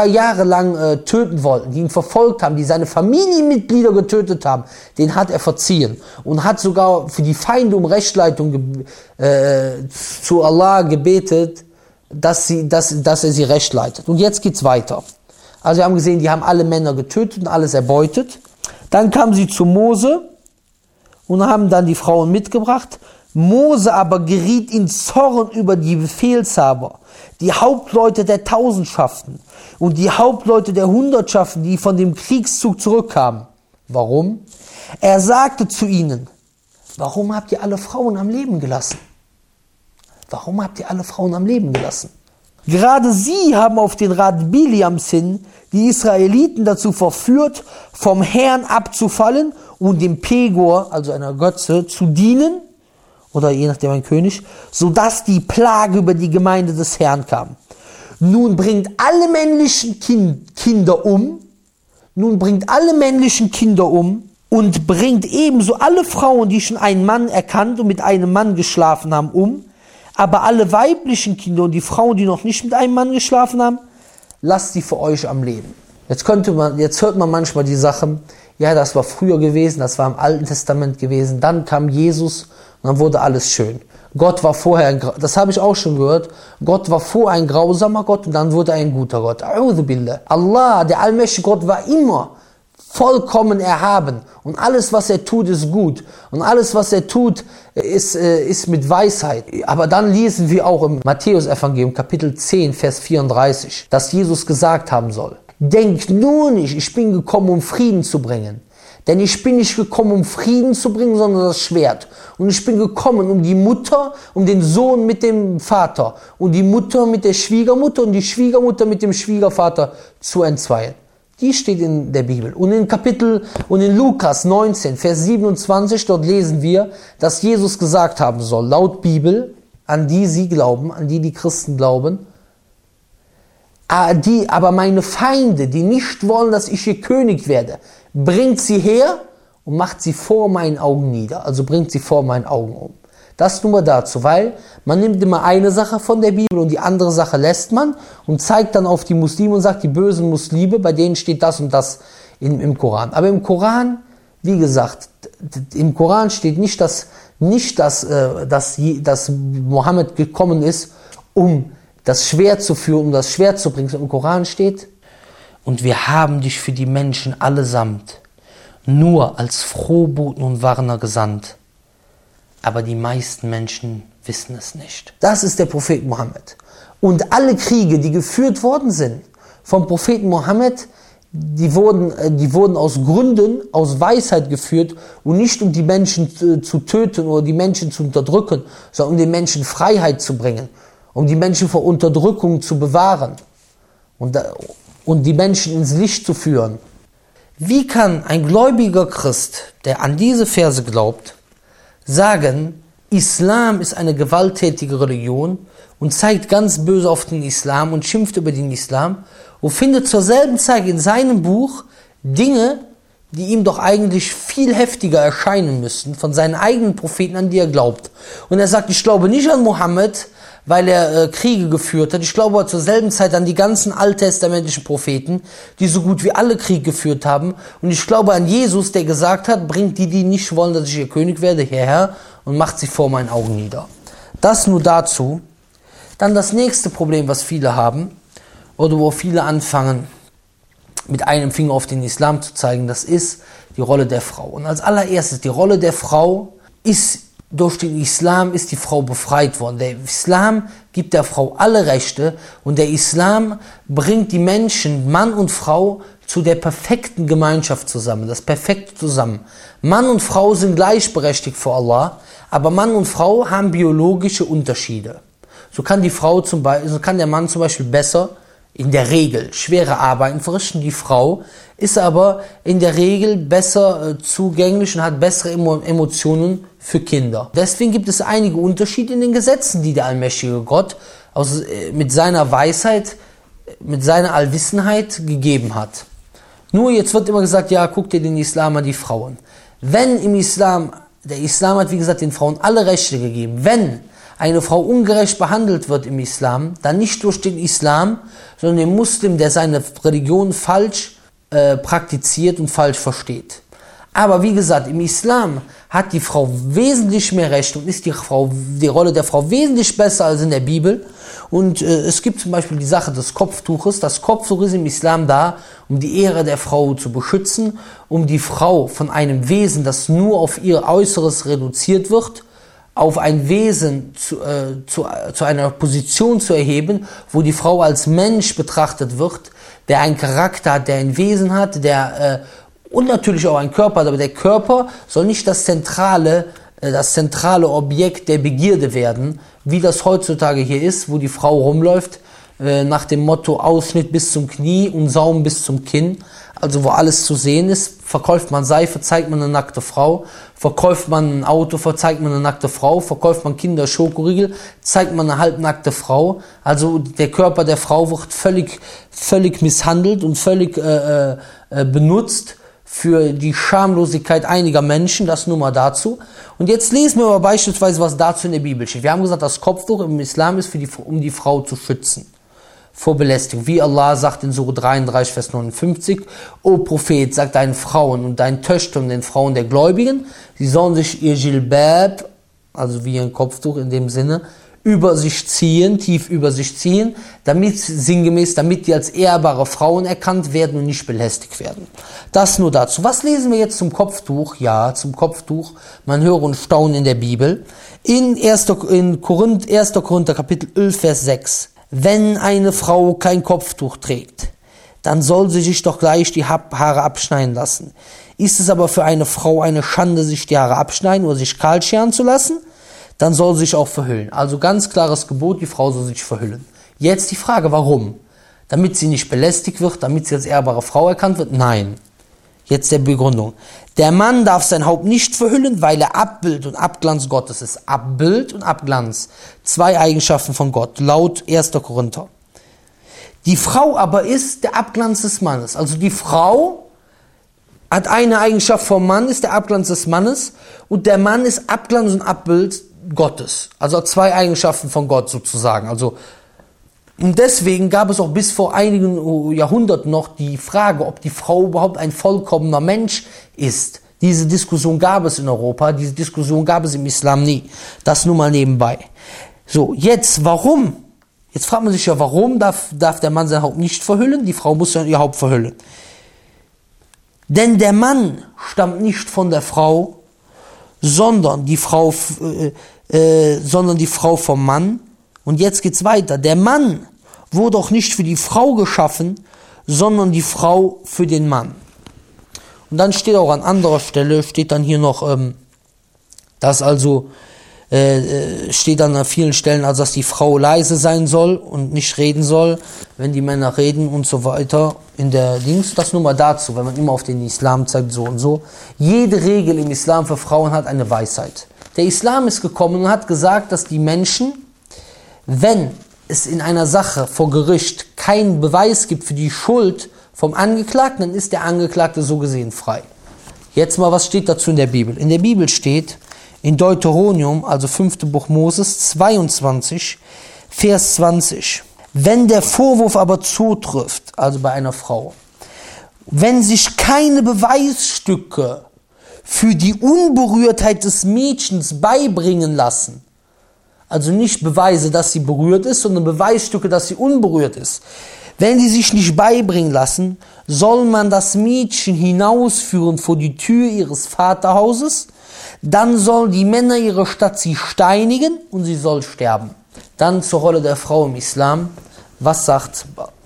töten wollten, die ihn verfolgt haben, die seine Familienmitglieder getötet haben, den hat er verziehen. Und hat sogar für die Feinde um Rechtsleitung zu Allah gebetet, dass er sie recht leitet. Und jetzt geht's weiter. Also wir haben gesehen, die haben alle Männer getötet und alles erbeutet. Dann kamen sie zu Mose und haben dann die Frauen mitgebracht. Mose aber geriet in Zorn über die Befehlshaber, die Hauptleute der Tausendschaften und die Hauptleute der Hundertschaften, die von dem Kriegszug zurückkamen. Warum? Er sagte zu ihnen, warum habt ihr alle Frauen am Leben gelassen? Warum habt ihr alle Frauen am Leben gelassen? Gerade sie haben auf den Rat Biliams hin die Israeliten dazu verführt, vom Herrn abzufallen und dem Pegor, also einer Götze, zu dienen, oder je nachdem ein König, sodass die Plage über die Gemeinde des Herrn kam. Nun bringt alle männlichen Kinder um und bringt ebenso alle Frauen, die schon einen Mann erkannt und mit einem Mann geschlafen haben, um. Aber alle weiblichen Kinder und die Frauen, die noch nicht mit einem Mann geschlafen haben, lasst sie für euch am Leben. Jetzt hört man manchmal die Sachen, ja, das war früher gewesen, das war im Alten Testament gewesen, dann kam Jesus und dann wurde alles schön. Gott war vorher, das habe ich auch schon gehört, Gott war vorher ein grausamer Gott und dann wurde er ein guter Gott. A'udhu billah. Allah, der allmächtige Gott, war immer vollkommen erhaben und alles, was er tut, ist gut und alles, was er tut, ist mit Weisheit. Aber dann lesen wir auch im Matthäus-Evangelium, Kapitel 10, Vers 34, dass Jesus gesagt haben soll, denkt nur nicht, ich bin gekommen, um Frieden zu bringen. Denn ich bin nicht gekommen, um Frieden zu bringen, sondern das Schwert. Und ich bin gekommen, um die Mutter, um den Sohn mit dem Vater und die Mutter mit der Schwiegermutter und die Schwiegermutter mit dem Schwiegervater zu entzweien. Die steht in der Bibel. Und in Lukas 19, Vers 27, dort lesen wir, dass Jesus gesagt haben soll, laut Bibel, an die sie glauben, an die Christen glauben, aber meine Feinde, die nicht wollen, dass ich ihr König werde, bringt sie her und macht sie vor meinen Augen nieder. Also bringt sie vor meinen Augen um. Das nur mal dazu, weil man nimmt immer eine Sache von der Bibel und die andere Sache lässt man und zeigt dann auf die Muslime und sagt, die bösen Muslime, bei denen steht das und das im Koran. Aber im Koran, wie gesagt, im Koran steht nicht, dass Mohammed gekommen ist, um das Schwert zu führen, um das Schwert zu bringen. Im Koran steht, und wir haben dich für die Menschen allesamt nur als Frohboten und Warner gesandt. Aber die meisten Menschen wissen es nicht. Das ist der Prophet Mohammed. Und alle Kriege, die geführt worden sind vom Propheten Mohammed, die wurden aus Gründen, aus Weisheit geführt und nicht um die Menschen zu töten oder die Menschen zu unterdrücken, sondern um den Menschen Freiheit zu bringen, um die Menschen vor Unterdrückung zu bewahren und die Menschen ins Licht zu führen. Wie kann ein gläubiger Christ, der an diese Verse glaubt, sagen, Islam ist eine gewalttätige Religion und zeigt ganz böse auf den Islam und schimpft über den Islam und findet zur selben Zeit in seinem Buch Dinge, die ihm doch eigentlich viel heftiger erscheinen müssten, von seinen eigenen Propheten, an die er glaubt. Und er sagt, ich glaube nicht an Mohammed, weil er Kriege geführt hat. Ich glaube aber zur selben Zeit an die ganzen alttestamentlichen Propheten, die so gut wie alle Krieg geführt haben. Und ich glaube an Jesus, der gesagt hat, bringt die nicht wollen, dass ich ihr König werde, hierher und macht sie vor meinen Augen nieder. Das nur dazu. Dann das nächste Problem, was viele haben, oder wo viele anfangen, mit einem Finger auf den Islam zu zeigen, das ist die Rolle der Frau. Und als allererstes, die Rolle der Frau ist, durch den Islam ist die Frau befreit worden. Der Islam gibt der Frau alle Rechte und der Islam bringt die Menschen, Mann und Frau, zu der perfekten Gemeinschaft zusammen, das Perfekte zusammen. Mann und Frau sind gleichberechtigt vor Allah, aber Mann und Frau haben biologische Unterschiede. So kann der Mann zum Beispiel besser, in der Regel, schwere Arbeiten verrichten. Die Frau ist aber in der Regel besser zugänglich und hat bessere Emotionen für Kinder. Deswegen gibt es einige Unterschiede in den Gesetzen, die der allmächtige Gott mit seiner Weisheit, mit seiner Allwissenheit gegeben hat. Nur jetzt wird immer gesagt, ja, guck dir den Islam an, die Frauen. Wenn im Islam, der Islam hat wie gesagt den Frauen alle Rechte gegeben, wenn eine Frau ungerecht behandelt wird im Islam, dann nicht durch den Islam, sondern den Muslim, der seine Religion falsch praktiziert und falsch versteht. Aber wie gesagt, im Islam hat die Frau wesentlich mehr Rechte und ist die Rolle der Frau wesentlich besser als in der Bibel. Und es gibt zum Beispiel die Sache des Kopftuches. Das Kopftuch ist im Islam da, um die Ehre der Frau zu beschützen, um die Frau von einem Wesen, das nur auf ihr Äußeres reduziert wird, auf ein Wesen zu einer Position zu erheben, wo die Frau als Mensch betrachtet wird, der einen Charakter hat, der ein Wesen hat, und natürlich auch einen Körper hat, aber der Körper soll nicht das zentrale Objekt der Begierde werden, wie das heutzutage hier ist, wo die Frau rumläuft, nach dem Motto Ausschnitt bis zum Knie und Saum bis zum Kinn, also wo alles zu sehen ist. Verkauft man Seife, zeigt man eine nackte Frau. Verkauft man ein Auto, zeigt man eine nackte Frau. Verkauft man Kinder Schokoriegel, zeigt man eine halbnackte Frau. Also der Körper der Frau wird völlig misshandelt und völlig benutzt für die Schamlosigkeit einiger Menschen. Das nur mal dazu. Und jetzt lesen wir aber beispielsweise, was dazu in der Bibel steht. Wir haben gesagt, das Kopftuch im Islam ist um die Frau zu schützen vor Belästigung. Wie Allah sagt in Sure 33, Vers 59, O Prophet, sag deinen Frauen und deinen Töchtern und den Frauen der Gläubigen, sie sollen sich ihr Jilbab, also wie ein Kopftuch in dem Sinne, über sich ziehen, tief über sich ziehen, damit die als ehrbare Frauen erkannt werden und nicht belästigt werden. Das nur dazu. Was lesen wir jetzt zum Kopftuch? Ja, zum Kopftuch. Man höre und staune in der Bibel. In 1. Korinther Kapitel 11, Vers 6. Wenn eine Frau kein Kopftuch trägt, dann soll sie sich doch gleich die Haare abschneiden lassen. Ist es aber für eine Frau eine Schande, sich die Haare abschneiden oder sich kahl scheren zu lassen, dann soll sie sich auch verhüllen. Also ganz klares Gebot, die Frau soll sich verhüllen. Jetzt die Frage, warum? Damit sie nicht belästigt wird, damit sie als ehrbare Frau erkannt wird? Nein. Jetzt der Begründung. Der Mann darf sein Haupt nicht verhüllen, weil er Abbild und Abglanz Gottes ist. Abbild und Abglanz. 2 Eigenschaften von Gott, laut 1. Korinther. Die Frau aber ist der Abglanz des Mannes. Also die Frau hat eine Eigenschaft vom Mann, ist der Abglanz des Mannes. Und der Mann ist Abglanz und Abbild Gottes. Also 2 Eigenschaften von Gott sozusagen. Und deswegen gab es auch bis vor einigen Jahrhunderten noch die Frage, ob die Frau überhaupt ein vollkommener Mensch ist. Diese Diskussion gab es in Europa, diese Diskussion gab es im Islam nie. Das nur mal nebenbei. So, jetzt, warum? Jetzt fragt man sich ja, warum darf der Mann sein Haupt nicht verhüllen? Die Frau muss ja ihr Haupt verhüllen. Denn der Mann stammt nicht von der Frau, sondern die Frau vom Mann. Und jetzt geht's weiter. Der Mann wurde auch nicht für die Frau geschaffen, sondern die Frau für den Mann. Und dann steht auch an anderer Stelle, steht dann hier noch, steht dann an vielen Stellen, also dass die Frau leise sein soll und nicht reden soll, wenn die Männer reden und so weiter in der Dings. Das nur mal dazu, wenn man immer auf den Islam zeigt, so und so. Jede Regel im Islam für Frauen hat eine Weisheit. Der Islam ist gekommen und hat gesagt, dass die Menschen, wenn es in einer Sache vor Gericht keinen Beweis gibt für die Schuld vom Angeklagten, dann ist der Angeklagte so gesehen frei. Jetzt mal, was steht dazu in der Bibel? In der Bibel steht, in Deuteronomium, also 5. Buch Moses, 22, Vers 20. Wenn der Vorwurf aber zutrifft, also bei einer Frau, wenn sich keine Beweisstücke für die Unberührtheit des Mädchens beibringen lassen, also nicht Beweise, dass sie berührt ist, sondern Beweisstücke, dass sie unberührt ist. Wenn die sich nicht beibringen lassen, soll man das Mädchen hinausführen vor die Tür ihres Vaterhauses, dann sollen die Männer ihrer Stadt sie steinigen und sie soll sterben. Dann zur Rolle der Frau im Islam. Was sagt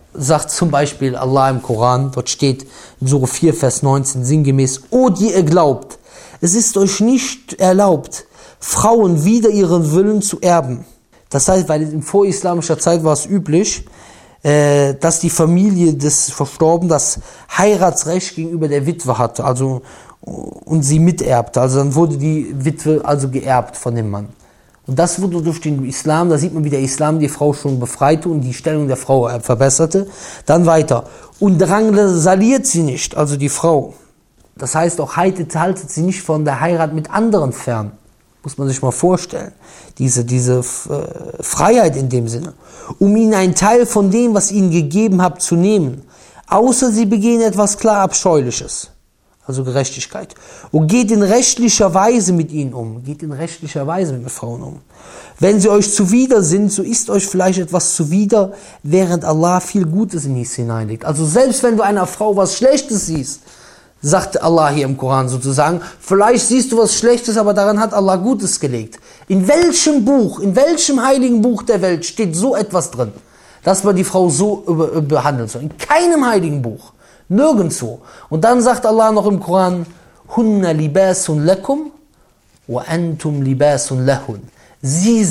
zum Beispiel Allah im Koran? Dort steht in Sure 4, Vers 19 sinngemäß: O die ihr glaubt, es ist euch nicht erlaubt, Frauen wider ihren Willen zu erben. Das heißt, weil in vorislamischer Zeit war es üblich, dass die Familie des Verstorbenen das Heiratsrecht gegenüber der Witwe hatte, also und sie miterbte. Also dann wurde die Witwe also geerbt von dem Mann. Und das wurde durch den Islam, da sieht man, wie der Islam die Frau schon befreite und die Stellung der Frau verbesserte. Dann weiter. Und drangsaliert sie nicht, also die Frau. Das heißt auch, haltet sie nicht von der Heirat mit anderen fern. Muss man sich mal vorstellen. Diese Freiheit in dem Sinne. Um ihnen einen Teil von dem, was ihnen gegeben habt, zu nehmen. Außer sie begehen etwas klar Abscheuliches. Also Gerechtigkeit. Und geht in rechtlicher Weise mit ihnen um. Geht in rechtlicher Weise mit Frauen um. Wenn sie euch zuwider sind, so ist euch vielleicht etwas zuwider, während Allah viel Gutes in dies hineinlegt. Also selbst wenn du einer Frau was Schlechtes siehst, sagt Allah hier im Koran sozusagen, vielleicht siehst du was Schlechtes, aber daran hat Allah Gutes gelegt. In welchem Buch, in welchem heiligen Buch der Welt steht so etwas drin, dass man die Frau so behandeln soll? In keinem heiligen Buch. Nirgendwo. Und dann sagt Allah noch im Koran, Hunna libasun lakum wa antum libasun lahun. Sie,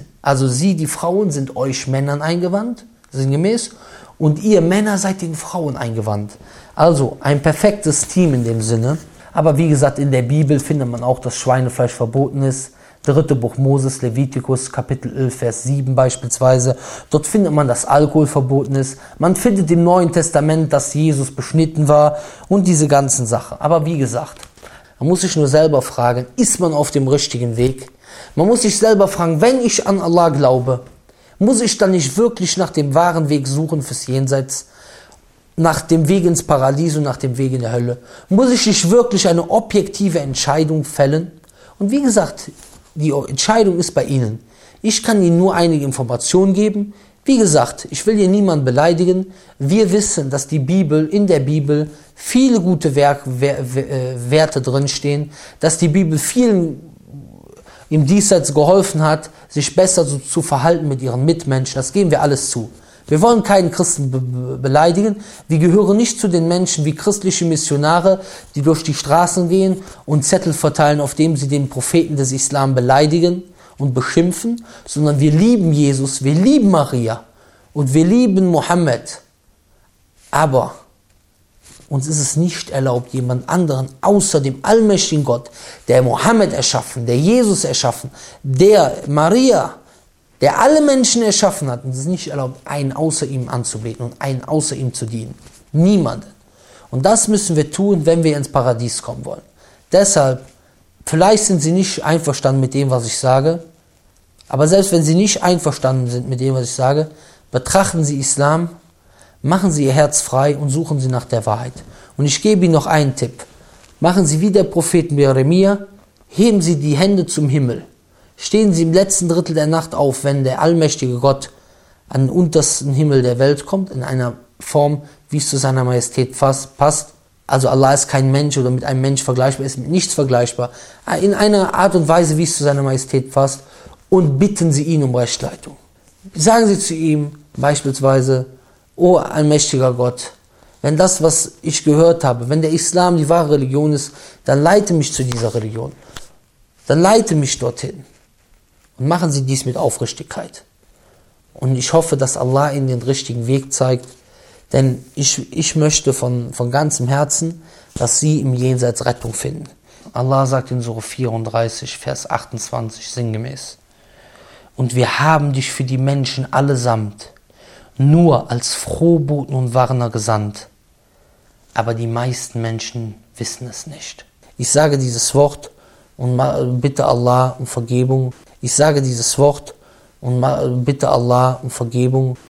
die Frauen, sind euch Männern eingewandt, sinngemäß, und ihr Männer seid den Frauen eingewandt. Also ein perfektes Team in dem Sinne. Aber wie gesagt, in der Bibel findet man auch, dass Schweinefleisch verboten ist. 3. Buch Moses, Levitikus, Kapitel 11, Vers 7 beispielsweise. Dort findet man, dass Alkohol verboten ist. Man findet im Neuen Testament, dass Jesus beschnitten war und diese ganzen Sachen. Aber wie gesagt, man muss sich nur selber fragen, ist man auf dem richtigen Weg? Man muss sich selber fragen, wenn ich an Allah glaube, muss ich dann nicht wirklich nach dem wahren Weg suchen fürs Jenseits? Nach dem Weg ins Paradies und nach dem Weg in der Hölle? Muss ich nicht wirklich eine objektive Entscheidung fällen? Und wie gesagt, die Entscheidung ist bei Ihnen. Ich kann Ihnen nur einige Informationen geben. Wie gesagt, ich will hier niemanden beleidigen. Wir wissen, dass in der Bibel viele gute Werte drinstehen, dass die Bibel vielen im Diesseits geholfen hat, sich besser so zu verhalten mit ihren Mitmenschen. Das geben wir alles zu. Wir wollen keinen Christen beleidigen. Wir gehören nicht zu den Menschen wie christliche Missionare, die durch die Straßen gehen und Zettel verteilen, auf dem sie den Propheten des Islam beleidigen und beschimpfen, sondern wir lieben Jesus, wir lieben Maria und wir lieben Mohammed. Aber uns ist es nicht erlaubt, jemand anderen außer dem allmächtigen Gott, der Mohammed erschaffen, der Jesus erschaffen, der Maria, der alle Menschen erschaffen hat, und es ist nicht erlaubt, einen außer ihm anzubeten und einen außer ihm zu dienen. Niemanden. Und das müssen wir tun, wenn wir ins Paradies kommen wollen. Deshalb, vielleicht sind Sie nicht einverstanden mit dem, was ich sage, aber selbst wenn Sie nicht einverstanden sind mit dem, was ich sage, betrachten Sie Islam, machen Sie Ihr Herz frei und suchen Sie nach der Wahrheit. Und ich gebe Ihnen noch einen Tipp. Machen Sie wie der Prophet Jeremia, heben Sie die Hände zum Himmel. Stehen Sie im letzten Drittel der Nacht auf, wenn der allmächtige Gott an den untersten Himmel der Welt kommt, in einer Form, wie es zu seiner Majestät passt. Also Allah ist kein Mensch oder mit einem Mensch vergleichbar, ist mit nichts vergleichbar. In einer Art und Weise, wie es zu seiner Majestät passt, und bitten Sie ihn um Rechtleitung. Sagen Sie zu ihm beispielsweise, O allmächtiger Gott, wenn das, was ich gehört habe, wenn der Islam die wahre Religion ist, dann leite mich zu dieser Religion. Dann leite mich dorthin. Und machen Sie dies mit Aufrichtigkeit. Und ich hoffe, dass Allah Ihnen den richtigen Weg zeigt, denn ich möchte von ganzem Herzen, dass Sie im Jenseits Rettung finden. Allah sagt in Sure 34, Vers 28 sinngemäß: Und wir haben dich für die Menschen allesamt nur als Frohboten und Warner gesandt. Aber die meisten Menschen wissen es nicht. Ich sage dieses Wort und bitte Allah um Vergebung. Ich sage dieses Wort und bitte Allah um Vergebung.